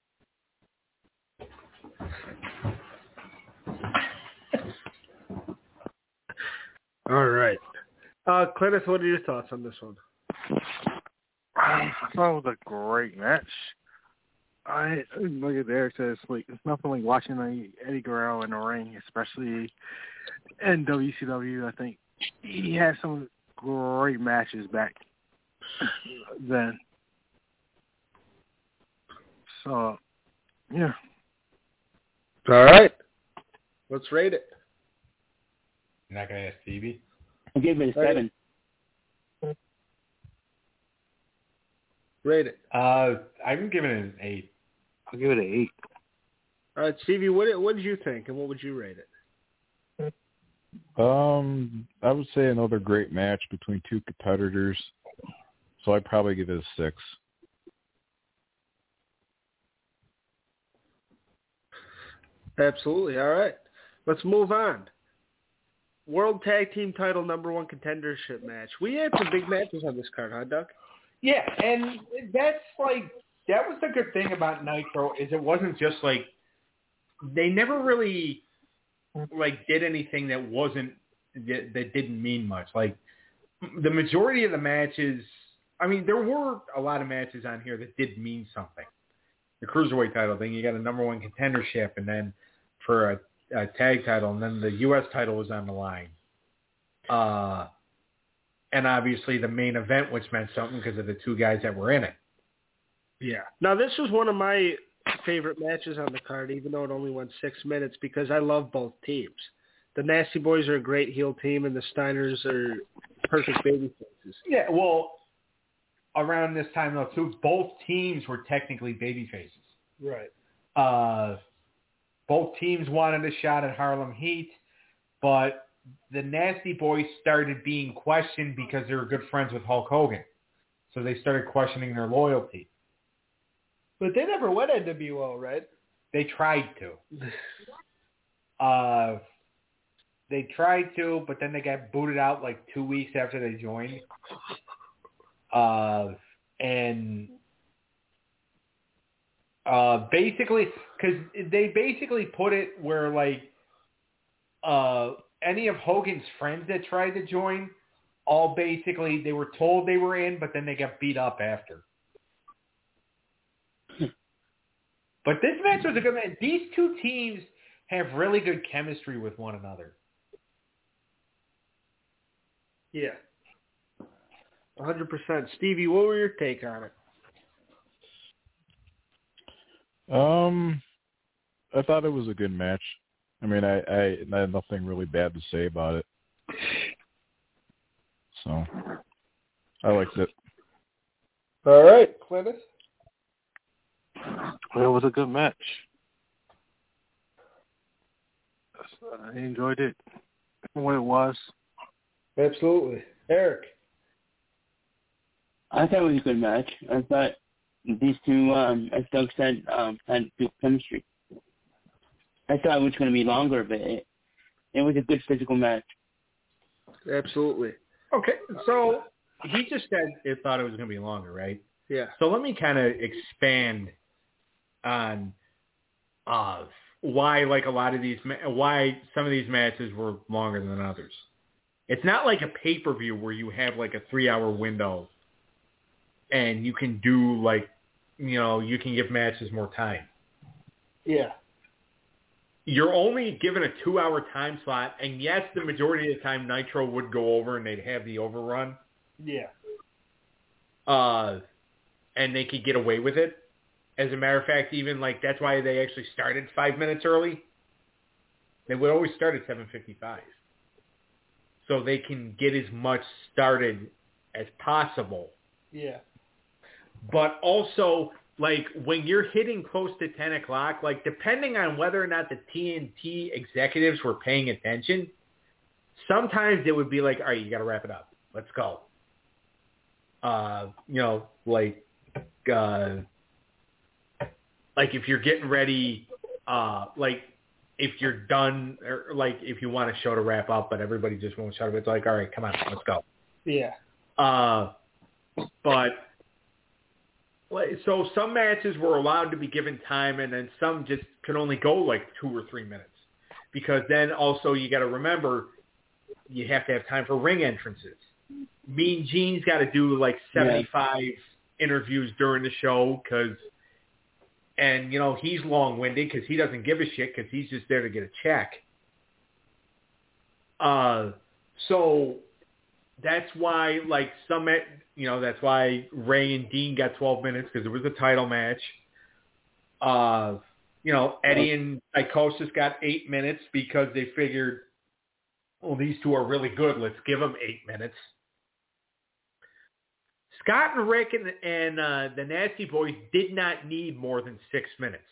All right. Uh, Clintus, what are your thoughts on this one? I thought it was a great match. I like as Eric says, like it's nothing like watching Eddie Guerrero in the ring, especially in W C W. I think he had some great matches back then. So, yeah. All right. Let's rate it. You're not going to ask Stevie? I'll give it a seven. Rate it. Uh, I'm giving it an eight. I'll give it an eight. All right, Stevie, what did, what did you think, and what would you rate it? Um, I would say another great match between two competitors. So I'd probably give it a six. Absolutely. All right. Let's move on. World Tag Team Title number one contendership match. We had some big matches on this card, huh, Doug? Yeah, and that's like, that was the good thing about Nitro is it wasn't just like, they never really like did anything that wasn't, that, that didn't mean much. Like the majority of the matches, I mean, there were a lot of matches on here that did mean something. The Cruiserweight title thing, you got a number one contendership, and then for a, a tag title, and then the U S title was on the line. Uh, and obviously the main event, which meant something because of the two guys that were in it. Yeah. Now, this was one of my favorite matches on the card, even though it only went six minutes, because I love both teams. The Nasty Boys are a great heel team, and the Steiners are perfect baby faces. Yeah, well, around this time, though, too, both teams were technically baby faces. Right. Uh, both teams wanted a shot at Harlem Heat, but the Nasty Boys started being questioned because they were good friends with Hulk Hogan. So they started questioning their loyalty. But they never went N W O, right? They tried to. uh, they tried to, but then they got booted out like two weeks after they joined. Uh, and uh, basically, because they basically put it where like uh, any of Hogan's friends that tried to join, all basically they were told they were in, but then they got beat up after. But this match was a good match. These two teams have really good chemistry with one another. Yeah. one hundred percent. Stevie, what were your take on it? Um, I thought it was a good match. I mean, I, I, I had nothing really bad to say about it. So, I liked it. All right, Clintus. It was a good match. I enjoyed it. What it was. Absolutely. Eric. I thought it was a good match. I thought these two, um, as Doug said, um, had good chemistry. I thought it was going to be longer, but it, it was a good physical match. Absolutely. Okay, so he just said it thought it was going to be longer, right? Yeah. So let me kind of expand on uh, why like a lot of these why some of these matches were longer than others. It's not like a pay-per-view where you have like a three-hour window and you can do like, you know, you can give matches more time. Yeah. You're only given a two-hour time slot, and yes, the majority of the time Nitro would go over and they'd have the overrun. Yeah. Uh, and they could get away with it. As a matter of fact, even like that's why they actually started five minutes early. They would always start at seven fifty-five. So they can get as much started as possible. Yeah. But also, like, when you're hitting close to ten o'clock, like, depending on whether or not the T N T executives were paying attention, sometimes it would be like, all right, you got to wrap it up. Let's go. Uh, you know, like, uh, like if you're getting ready, uh, like, if you're done, or like if you want a show to wrap up, but everybody just won't shut up, it's like, all right, come on, let's go. Yeah. Uh, but so some matches were allowed to be given time, and then some just could only go like two or three minutes, because then also you got to remember you have to have time for ring entrances. Mean Gene's got to do like seventy-five yeah. interviews during the show, because, and you know he's long-winded because he doesn't give a shit because he's just there to get a check. Uh, so. That's why, like, some, you know, that's why Ray and Dean got twelve minutes, because it was a title match. Uh, you know, Eddie and Psychosis got eight minutes because they figured, well, these two are really good. Let's give them eight minutes. Scott and Rick and, and uh, the Nasty Boys did not need more than six minutes.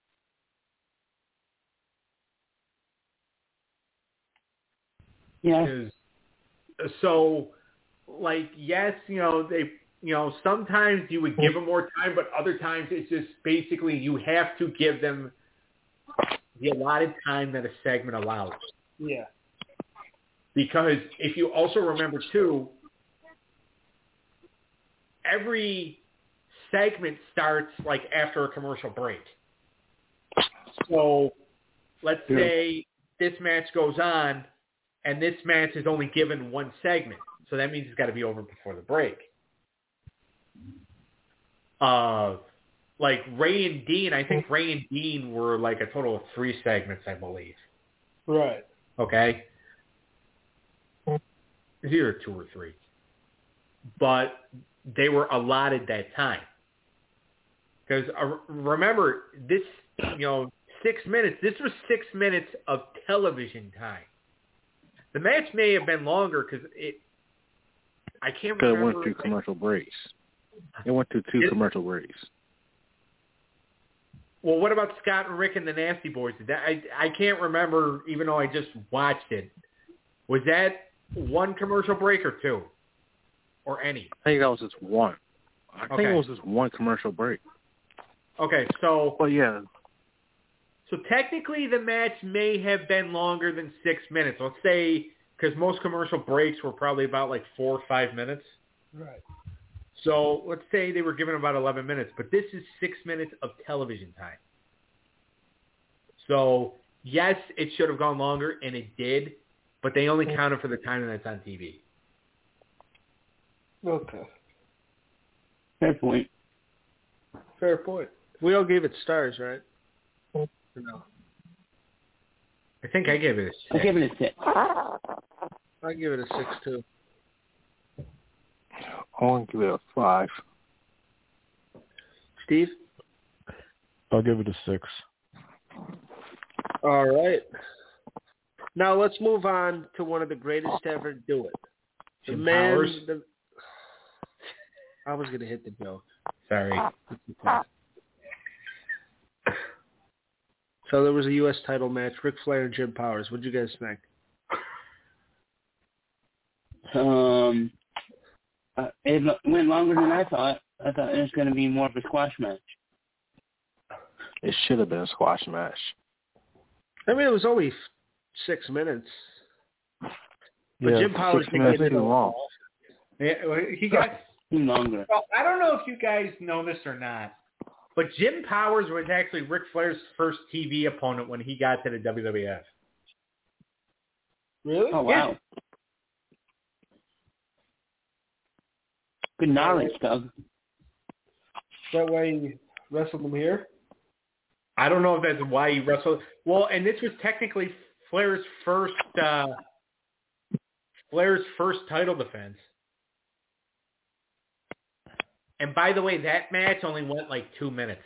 Yeah. So, like, yes, you know, they, you know, sometimes you would give them more time, but other times it's just basically you have to give them the allotted time that a segment allows. Yeah. Because if you also remember, too, every segment starts, like, after a commercial break. So, let's yeah. say this match goes on, and this match is only given one segment. So that means it's got to be over before the break. Uh, like Ray and Dean, I think Ray and Dean were like a total of three segments, I believe. Right. Okay? It's either two or three. But they were allotted that time. Because uh, remember, this, you know, six minutes, this was six minutes of television time. The match may have been longer because it, I can't remember. It went through commercial breaks. It went through two it, commercial breaks. Well, what about Scott and Rick and the Nasty Boys? Did that, I I can't remember, even though I just watched it. Was that one commercial break or two? Or any? I think that was just one. I okay. think it was just one commercial break. Okay, so... Well, yeah. So technically the match may have been longer than six minutes. Let's say, because most commercial breaks were probably about like four or five minutes. Right. So let's say they were given about eleven minutes, but this is six minutes of television time. So yes, it should have gone longer, and it did, but they only counted for the time that's on T V. Okay. Fair point. Fair point. We all gave it stars, right? No. I think I gave it a six. I gave it a six. I give it a six too. I want to give it a five. Steve? I'll give it a six. All right. Now let's move on to one of the greatest to ever do it. The Jim man. Powers. The, I was gonna hit the joke. Sorry. So there was a U S title match, Ric Flair and Jim Powers. What did you guys think? Um, uh, it went longer than I thought. I thought it was going to be more of a squash match. It should have been a squash match. I mean, it was only six minutes. But yeah, Jim Powers didn't get too long. Yeah, he got longer. Well, I don't know if you guys know this or not, But Jim Powers was actually Ric Flair's first T V opponent when he got to the W W F. Really? Oh, wow. Good knowledge, Doug. Is that why you wrestled him here? I don't know if that's why he wrestled. Well, and this was technically Flair's first uh, Flair's first title defense. And by the way, that match only went like two minutes.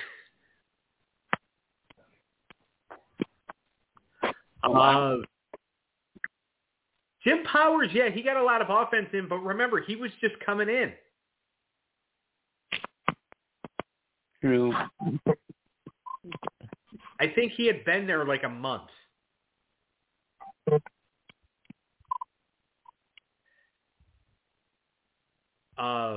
Oh, wow. uh, Jim Powers, yeah, he got a lot of offense in, but remember, he was just coming in. True. I think he had been there like a month. Uh,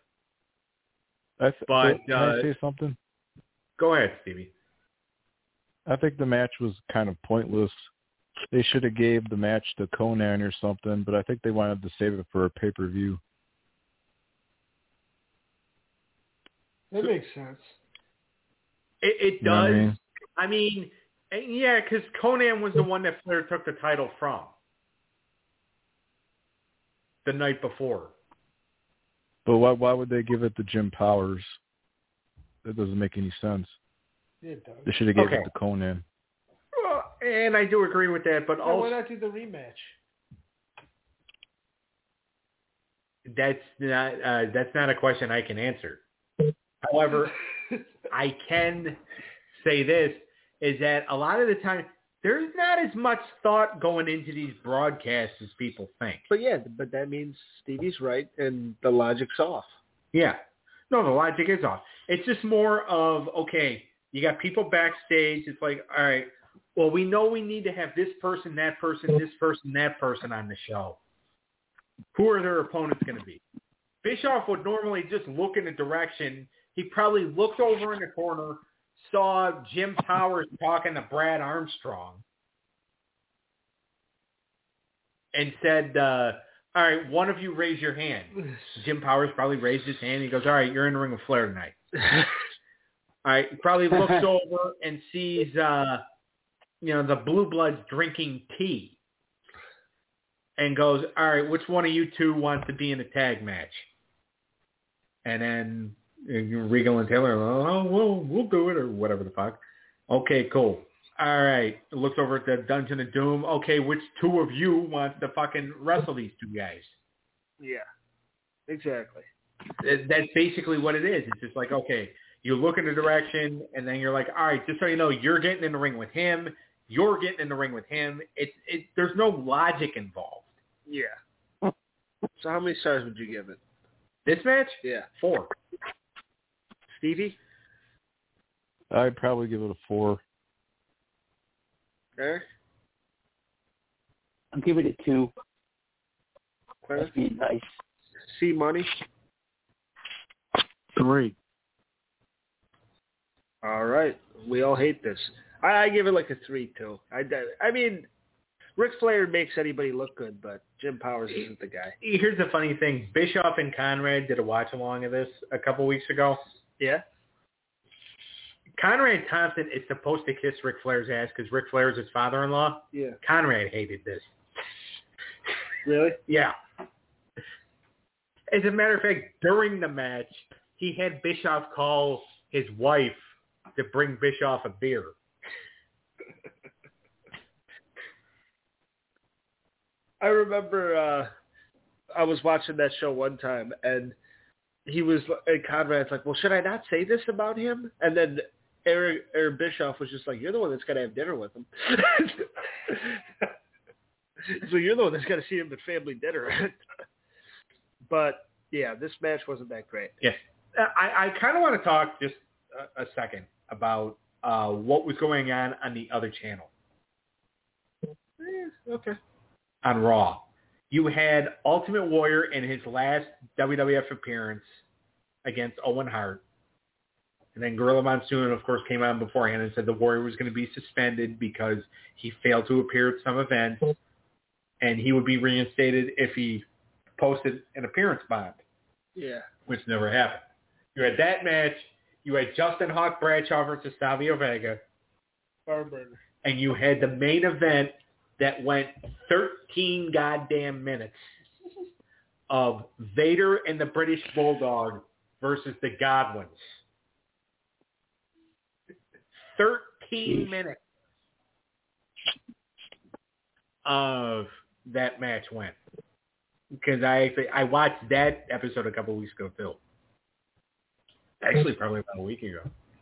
I th- But, can uh, I say something? go ahead, Stevie. I think the match was kind of pointless. They should have gave the match to Conan or something, but I think they wanted to save it for a pay-per-view. That makes sense. It, it You know what does. I mean? I mean, and yeah, because Conan was the one that Flair took the title from the night before. But why why would they give it to Jim Powers? That doesn't make any sense. Yeah, it does. They should have gave Okay. it to Conan. Well, and I do agree with that, but Yeah, also why not do the rematch? that's not uh, that's not a question I can answer. However, I can say this, is that a lot of the time there's not as much thought going into these broadcasts as people think. But yeah, but that means Stevie's right and the logic's off. Yeah. No, the logic is off. It's just more of, okay, you got people backstage. It's like, all right, well, we know we need to have this person, that person, this person, that person on the show. Who are their opponents going to be? Bischoff would normally just look in a direction. He probably looked over in the corner, saw Jim Powers talking to Brad Armstrong, and said, uh, all right, one of you raise your hand. Jim Powers probably raised his hand. He goes, all right, you're in the ring with Flair tonight. All right, he probably looks over and sees, uh, you know, the Blue Bloods drinking tea and goes, all right, which one of you two wants to be in a tag match? And then Regal and Taylor, oh, we'll, we'll do it or whatever the fuck. Okay, cool. All right. Looks over at the Dungeon of Doom. Okay, which two of you wants to fucking wrestle these two guys? Yeah, exactly. That's basically what it is. It's just like, okay, you look in the direction, and then you're like, all right, just so you know, you're getting in the ring with him. You're getting in the ring with him. It's it, there's no logic involved. Yeah. So how many stars would you give it? This match? Yeah. Four. Stevie? I'd probably give it a four. Eric? I'll give it a two. Clarence? That'd be nice. C Money? Three. All right. We all hate this. I, I give it like a three, too. I, I mean, Ric Flair makes anybody look good, but Jim Powers isn't the guy. Here's the funny thing. Bischoff and Conrad did a watch-along of this a couple weeks ago. Yeah? Conrad Thompson is supposed to kiss Ric Flair's ass because Ric Flair is his father-in-law. Yeah. Conrad hated this. Really? Yeah. As a matter of fact, during the match, he had Bischoff call his wife to bring Bischoff a beer. I remember uh, I was watching that show one time, and he was, and Conrad's like, well, should I not say this about him? And then Eric, Eric Bischoff was just like, you're the one that's got to have dinner with him. So you're the one that's got to see him at family dinner. But, yeah, this match wasn't that great. Yes. I, I kind of want to talk just a, a second about uh, what was going on on the other channel. Eh, okay. On Raw. You had Ultimate Warrior in his last W W F appearance against Owen Hart. And then Gorilla Monsoon, of course, came on beforehand and said the Warrior was going to be suspended because he failed to appear at some events, and he would be reinstated if he posted an appearance bond. Yeah. Which never happened. You had that match. you had Justin Hawk Bradshaw versus Savio Vega, Barnburner. and you had the main event that went thirteen goddamn minutes of Vader and the British Bulldog versus the Godwins. thirteen minutes of that match went. Because I actually, I watched that episode a couple weeks ago too. Actually, probably about a week ago.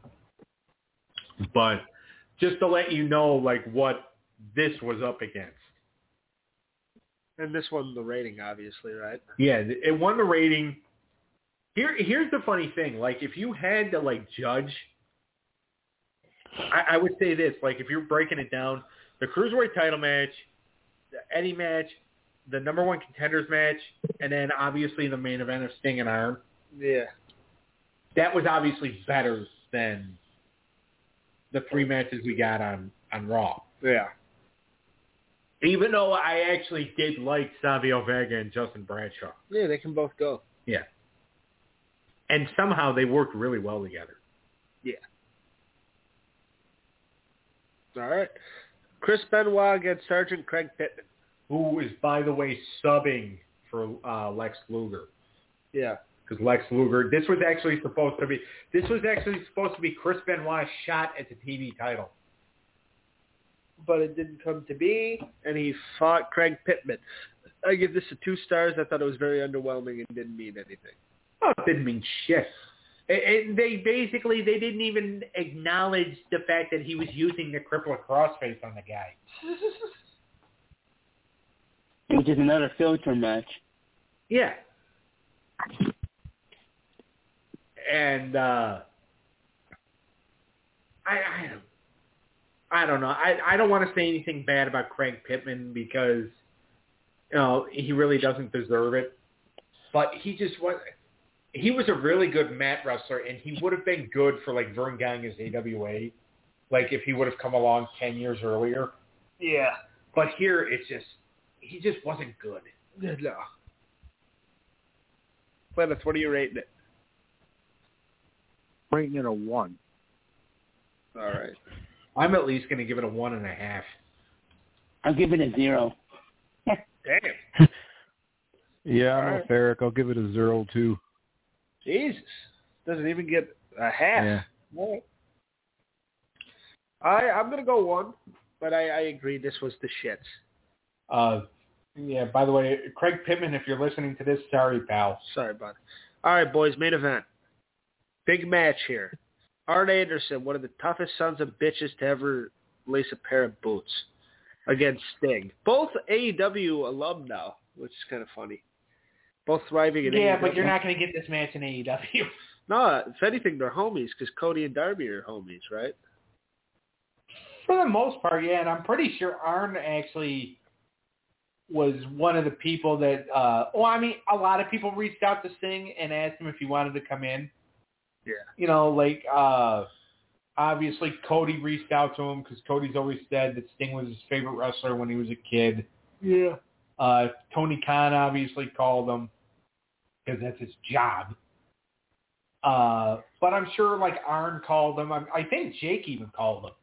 But just to let you know, like, what this was up against. And this won the rating, obviously, right? Yeah, it won the rating. Here, here's the funny thing. Like, if you had to, like, judge, I, I would say this. Like, if you're breaking it down, the Cruiserweight title match, the Eddie match, the number one contenders match, and then obviously the main event of Sting and Arn. Yeah. That was obviously better than the three matches we got on, on Raw. Yeah. Even though I actually did like Savio Vega and Justin Bradshaw. Yeah, they can both go. Yeah. And somehow they worked really well together. Yeah. All right. Chris Benoit against Sergeant Craig Pittman. Who is, by the way, subbing for uh, Lex Luger. Yeah. Because Lex Luger, this was actually supposed to be, this was actually supposed to be Chris Benoit's shot at the T V title. But it didn't come to be, and he fought Craig Pittman. I give this a two stars. I thought it was very underwhelming and didn't mean anything. Oh, it didn't mean shit. It, it, they basically, they didn't even acknowledge the fact that he was using the crippler crossface on the guy. Which is another filter match. Yeah. And uh, I, I don't, I don't know. I, I don't want to say anything bad about Craig Pittman because, you know, he really doesn't deserve it. But he just was. He was a really good mat wrestler, and he would have been good for like Vern Gagne's A W A, like if he would have come along ten years earlier. Yeah. But here, it's just he just wasn't good. No. Plymouth, what are you rating it? Rating it a one. All right. I'm at least going to give it a one and a half. I'll give it a zero. Damn. Yeah, I'm All with Eric. I'll give it a zero too. Jesus. Doesn't even get a half. Yeah. All right. I, I'm going to go one, but I, I agree this was the shits. Uh, yeah, by the way, Craig Pittman, if you're listening to this, sorry, pal. Sorry, bud. All right, boys, main event. Big match here. Arn Anderson, one of the toughest sons of bitches to ever lace a pair of boots, against Sting. Both A E W alum now, which is kind of funny. Both thriving in Yeah, A E W. but you're not going to get this match in A E W. No, if anything, they're homies because Cody and Darby are homies, right? For the most part, yeah, and I'm pretty sure Arn actually was one of the people that, uh, well, I mean, a lot of people reached out to Sting and asked him if he wanted to come in. Yeah. You know, like, uh, obviously Cody reached out to him because Cody's always said that Sting was his favorite wrestler when he was a kid. Yeah. Uh, Tony Khan obviously called him because that's his job. Uh, but I'm sure, like, Arn called him. I, I think Jake even called him.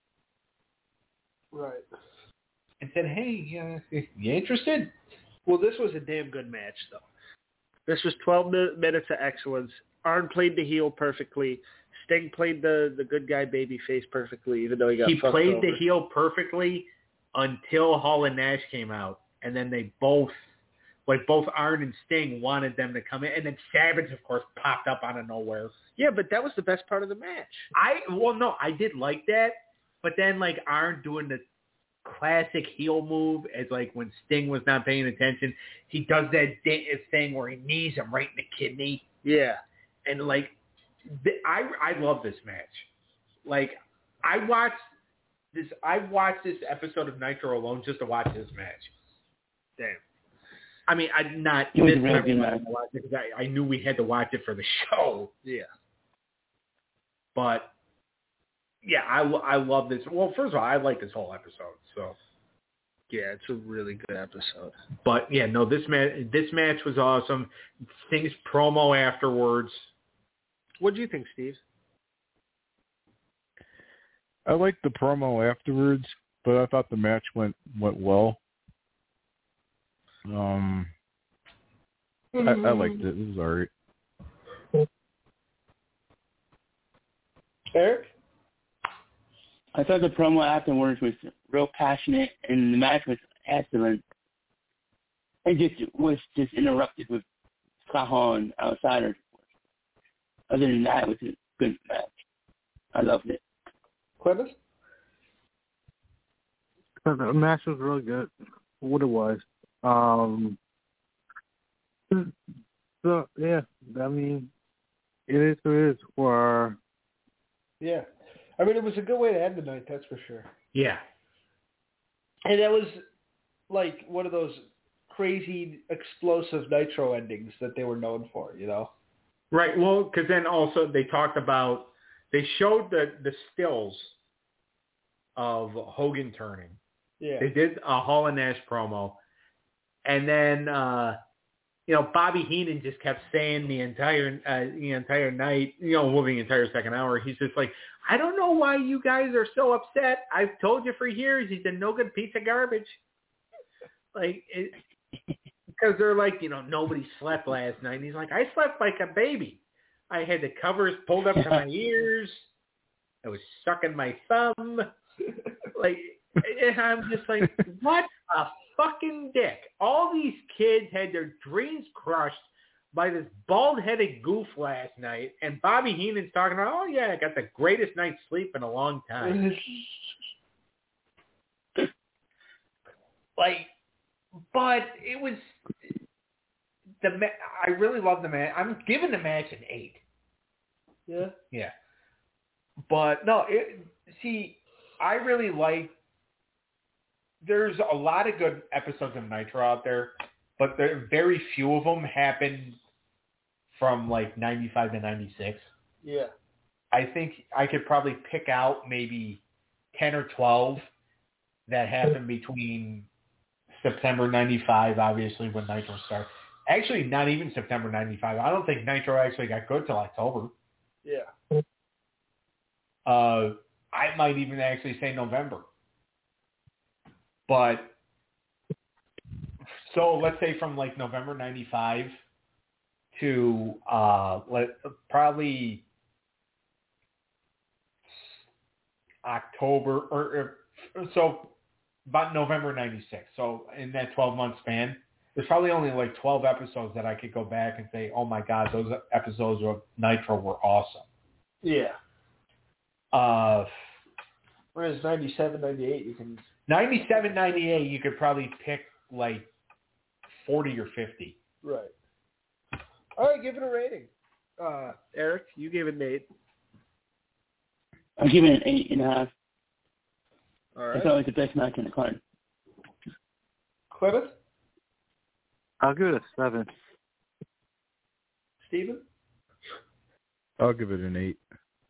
Right. And said, hey, uh, you interested? Well, this was a damn good match, though. This was twelve minutes of excellence. Arn played the heel perfectly. Sting played the, the good guy baby face perfectly, even though he got He fucked played over. the heel perfectly until Hall and Nash came out. And then they both, like both Arn and Sting wanted them to come in. And then Savage, of course, popped up out of nowhere. Yeah, but that was the best part of the match. I, well, no, I did like that. But then, like, Arn doing the classic heel move as, like, when Sting was not paying attention, he does that thing where he knees him right in the kidney. Yeah. And, like, th- I I love this match. Like, I watched this I watched this episode of Nitro alone just to watch this match. Damn. I mean, I not It was this a really time good around match. I watched it because I, I knew we had to watch it for the show. Yeah. But yeah, I, I love this. Well, first of all, I like this whole episode. So Yeah, it's a really good episode. But yeah, no, this match this match was awesome. Sting's promo afterwards. What do you think, Steve? I liked the promo afterwards, but I thought the match went went well. Um, I, I liked it. It was alright. Eric? I thought the promo afterwards was real passionate, and the match was excellent. It just was just interrupted with Scott Hall and Outsiders. Other than that, it was a good match. I loved it. Clemens? The match was really good. What it was. Um, so, yeah, I mean, it is what it is for... Yeah. I mean, it was a good way to end the night, that's for sure. Yeah. And that was like one of those crazy, explosive Nitro endings that they were known for, you know? Right. Well, because then also they talked about, they showed the, the stills of Hogan turning. Yeah. They did a Hall and Nash promo. And then, uh, you know, Bobby Heenan just kept saying the entire uh, the entire night, you know, well, the entire second hour, he's just like, I don't know why you guys are so upset. I've told you for years he's a no-good piece of garbage. Like, it, because they're like, you know, nobody slept last night. And he's like, I slept like a baby. I had the covers pulled up to my ears. I was sucking my thumb. Like, and I'm just like, what a fucking dick. All these kids had their dreams crushed by this bald-headed goof last night, and Bobby Heenan's talking about, oh, yeah, I got the greatest night's sleep in a long time. Like, but it was, the I really love the match. I'm giving the match an eight. Yeah? Yeah. But, no, it, see, I really like, there's a lot of good episodes of Nitro out there, but there, very few of them happen from like ninety-five to ninety-six. Yeah. I think I could probably pick out maybe ten or twelve that happened between September ninety-five, obviously, when Nitro started. Actually, not even September ninety-five. I don't think Nitro actually got good till October. Yeah. Uh, I might even actually say November. But, so let's say from like November ninety-five to uh, let, probably October, or, or so about November ninety-six. So in that twelve-month span, there's probably only like twelve episodes that I could go back and say, oh my God, those episodes of Nitro were awesome. Yeah. Uh, Whereas ninety-seven, ninety-eight, you can... ninety-seven, ninety-eight, you could probably pick like forty or fifty. Right. All right, give it a rating. Uh, Eric, you gave it an eight. I'm giving it an eight and a half. All right. I thought it was the best match in the card. Clemens? I'll give it a seven. Steven? I'll give it an eight.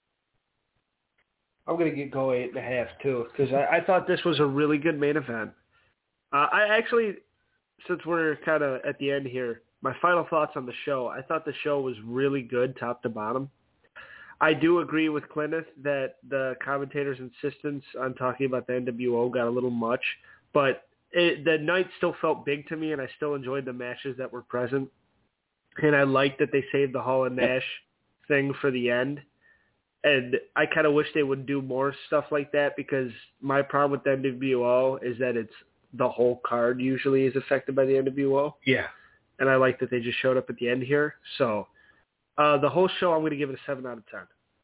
I'm going to get go eight and a half too, because I, I thought this was a really good main event. Uh, I actually, since we're kind of at the end here, my final thoughts on the show. I thought the show was really good, top to bottom. I do agree with Clinton that the commentator's insistence on talking about the N W O got a little much, but it, the night still felt big to me, and I still enjoyed the matches that were present. And I liked that they saved the Hall and Nash thing for the end. And I kind of wish they would do more stuff like that, because my problem with the N W O is that it's the whole card usually is affected by the N W O. Yeah. And I like that they just showed up at the end here. So uh, the whole show, I'm going to give it a seven out of ten.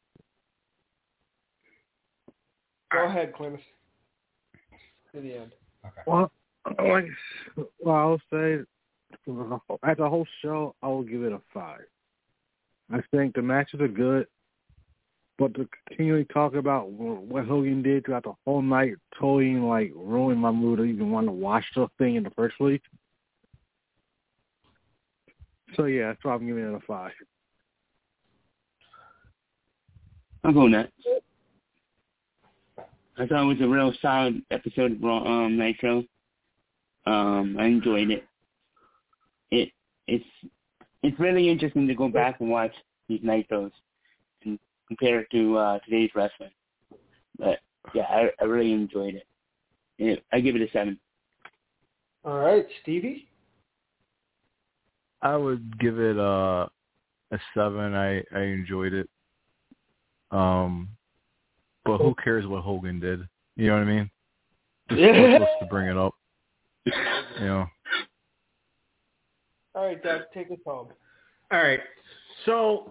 Go ahead, Clemens. To the end. Okay. Well, like, well, I'll say, as a whole show, I will give it a five. I think the matches are good, but to continually talk about what Hogan did throughout the whole night totally, like, ruined my mood to even want to watch the thing in the first place. So, yeah, that's why I'm giving it a five. I'll go next. I thought it was a real solid episode of um, Nitro. Um, I enjoyed it. It it's it's really interesting to go back and watch these Nitros and compare it to uh, today's wrestling. But Yeah, I, I really enjoyed it. Yeah, I give it a seven. All right, Stevie? I would give it a a seven. I, I enjoyed it. Um, but who cares what Hogan did? You know what I mean? Just pointless to bring it up. You know. All right, Doug, take us home. All right. So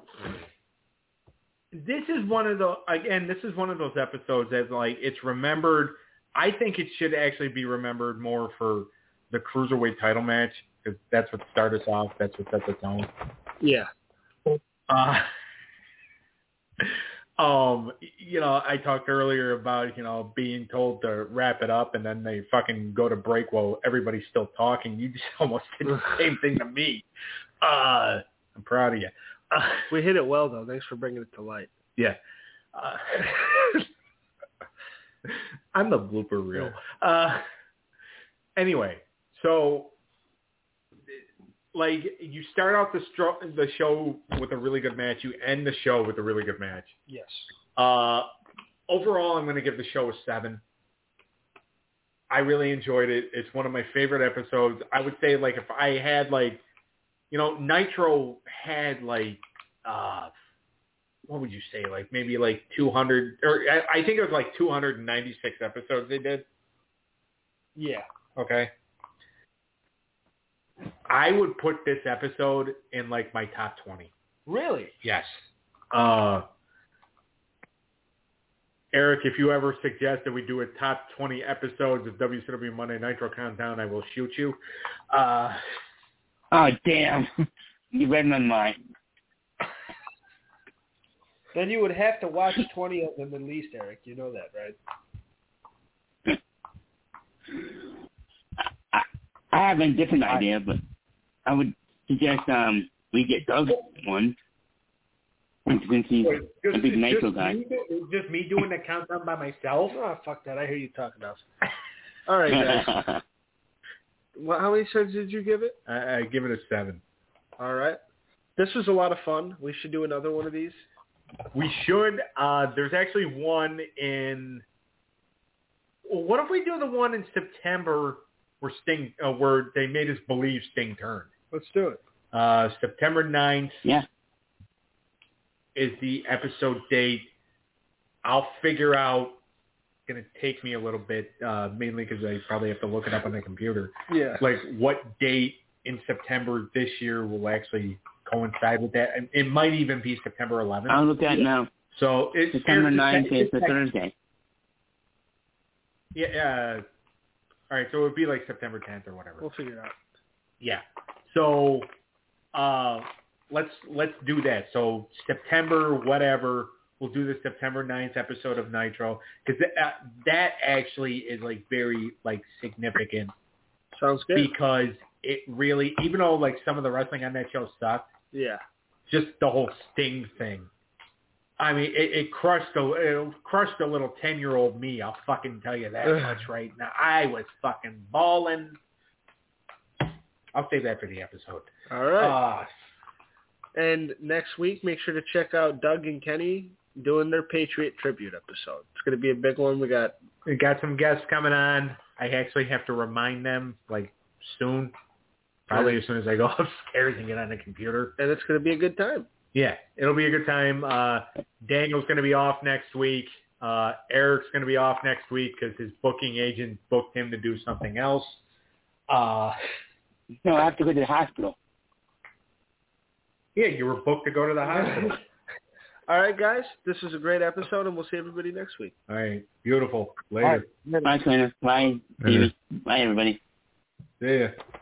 this is one of the again, this is one of those episodes that like it's remembered. I think it should actually be remembered more for the Cruiserweight title match because that's what started us off. That's what sets the tone. Yeah. Uh, um, you know, I talked earlier about, you know, being told to wrap it up and then they fucking go to break while everybody's still talking. You just almost did the same thing to me. Uh, I'm proud of you. Uh, we hit it well, though. Thanks for bringing it to light. Yeah. Uh, I'm the blooper reel. Uh, anyway, so like you start out the stro- the show with a really good match. You end the show with a really good match. Yes. Uh, overall, I'm going to give the show a seven. I really enjoyed it. It's one of my favorite episodes. I would say, like, if I had, like, you know, Nitro had, like, uh, what would you say, like, maybe, like, two hundred, or I, I think it was, like, two hundred ninety-six episodes they did. Yeah. Okay. I would put this episode in, like, my top twenty. Really? Yes. Uh, Eric, if you ever suggest that we do a top twenty episodes of W C W Monday Nitro Countdown, I will shoot you. Uh, oh, damn. You read my mind. Then you would have to watch twenty of them at least, Eric. You know that, right? I, I have a different idea, but I would suggest um we get Doug one. Since he's Wait, just, a big Nitro just guy. Me, just me doing the countdown by myself? Oh, fuck that. I hear you talking about. All right, guys. Well, how many stars did you give it? I, I give it a seven. All right. This was a lot of fun. We should do another one of these. We should. Uh, there's actually one in... Well, what if we do the one in September where Sting, uh, where they made us believe Sting turned? Let's do it. Uh, September ninth. Yeah. Is the episode date. I'll figure out. It's going to take me a little bit, uh, mainly because I probably have to look it up on the computer. Yeah. Like what date in September this year will actually coincide with that. And it might even be September eleventh. I'll look at it now. So it's September ninth is the Thursday. Yeah. Uh, all right. So it would be like September tenth or whatever. We'll figure it out. Yeah. So uh, let's let's do that. So September whatever. We'll do the September ninth episode of Nitro because th- uh, that actually is like very like significant. Sounds good. Because it really, even though like some of the wrestling on that show sucked, yeah, just the whole Sting thing. I mean, it, it crushed a it crushed a little ten year old me. I'll fucking tell you that much right now. I was fucking bawling. I'll save that for the episode. All right. Uh, and next week, make sure to check out Doug and Kenny doing their Patriot tribute episode. It's going to be a big one. We got we got some guests coming on. I actually have to remind them like soon, probably as soon as I go upstairs and get on the computer. And it's going to be a good time. Yeah, it'll be a good time. Uh, Daniel's going to be off next week. Uh, Eric's going to be off next week because his booking agent booked him to do something else. Uh, no, I have to go to the hospital. Yeah, you were booked to go to the hospital. All right, guys. This was a great episode, and we'll see everybody next week. All right. Beautiful. Later. Bye, Trainer. Bye, Stevie. Bye, everybody. See ya.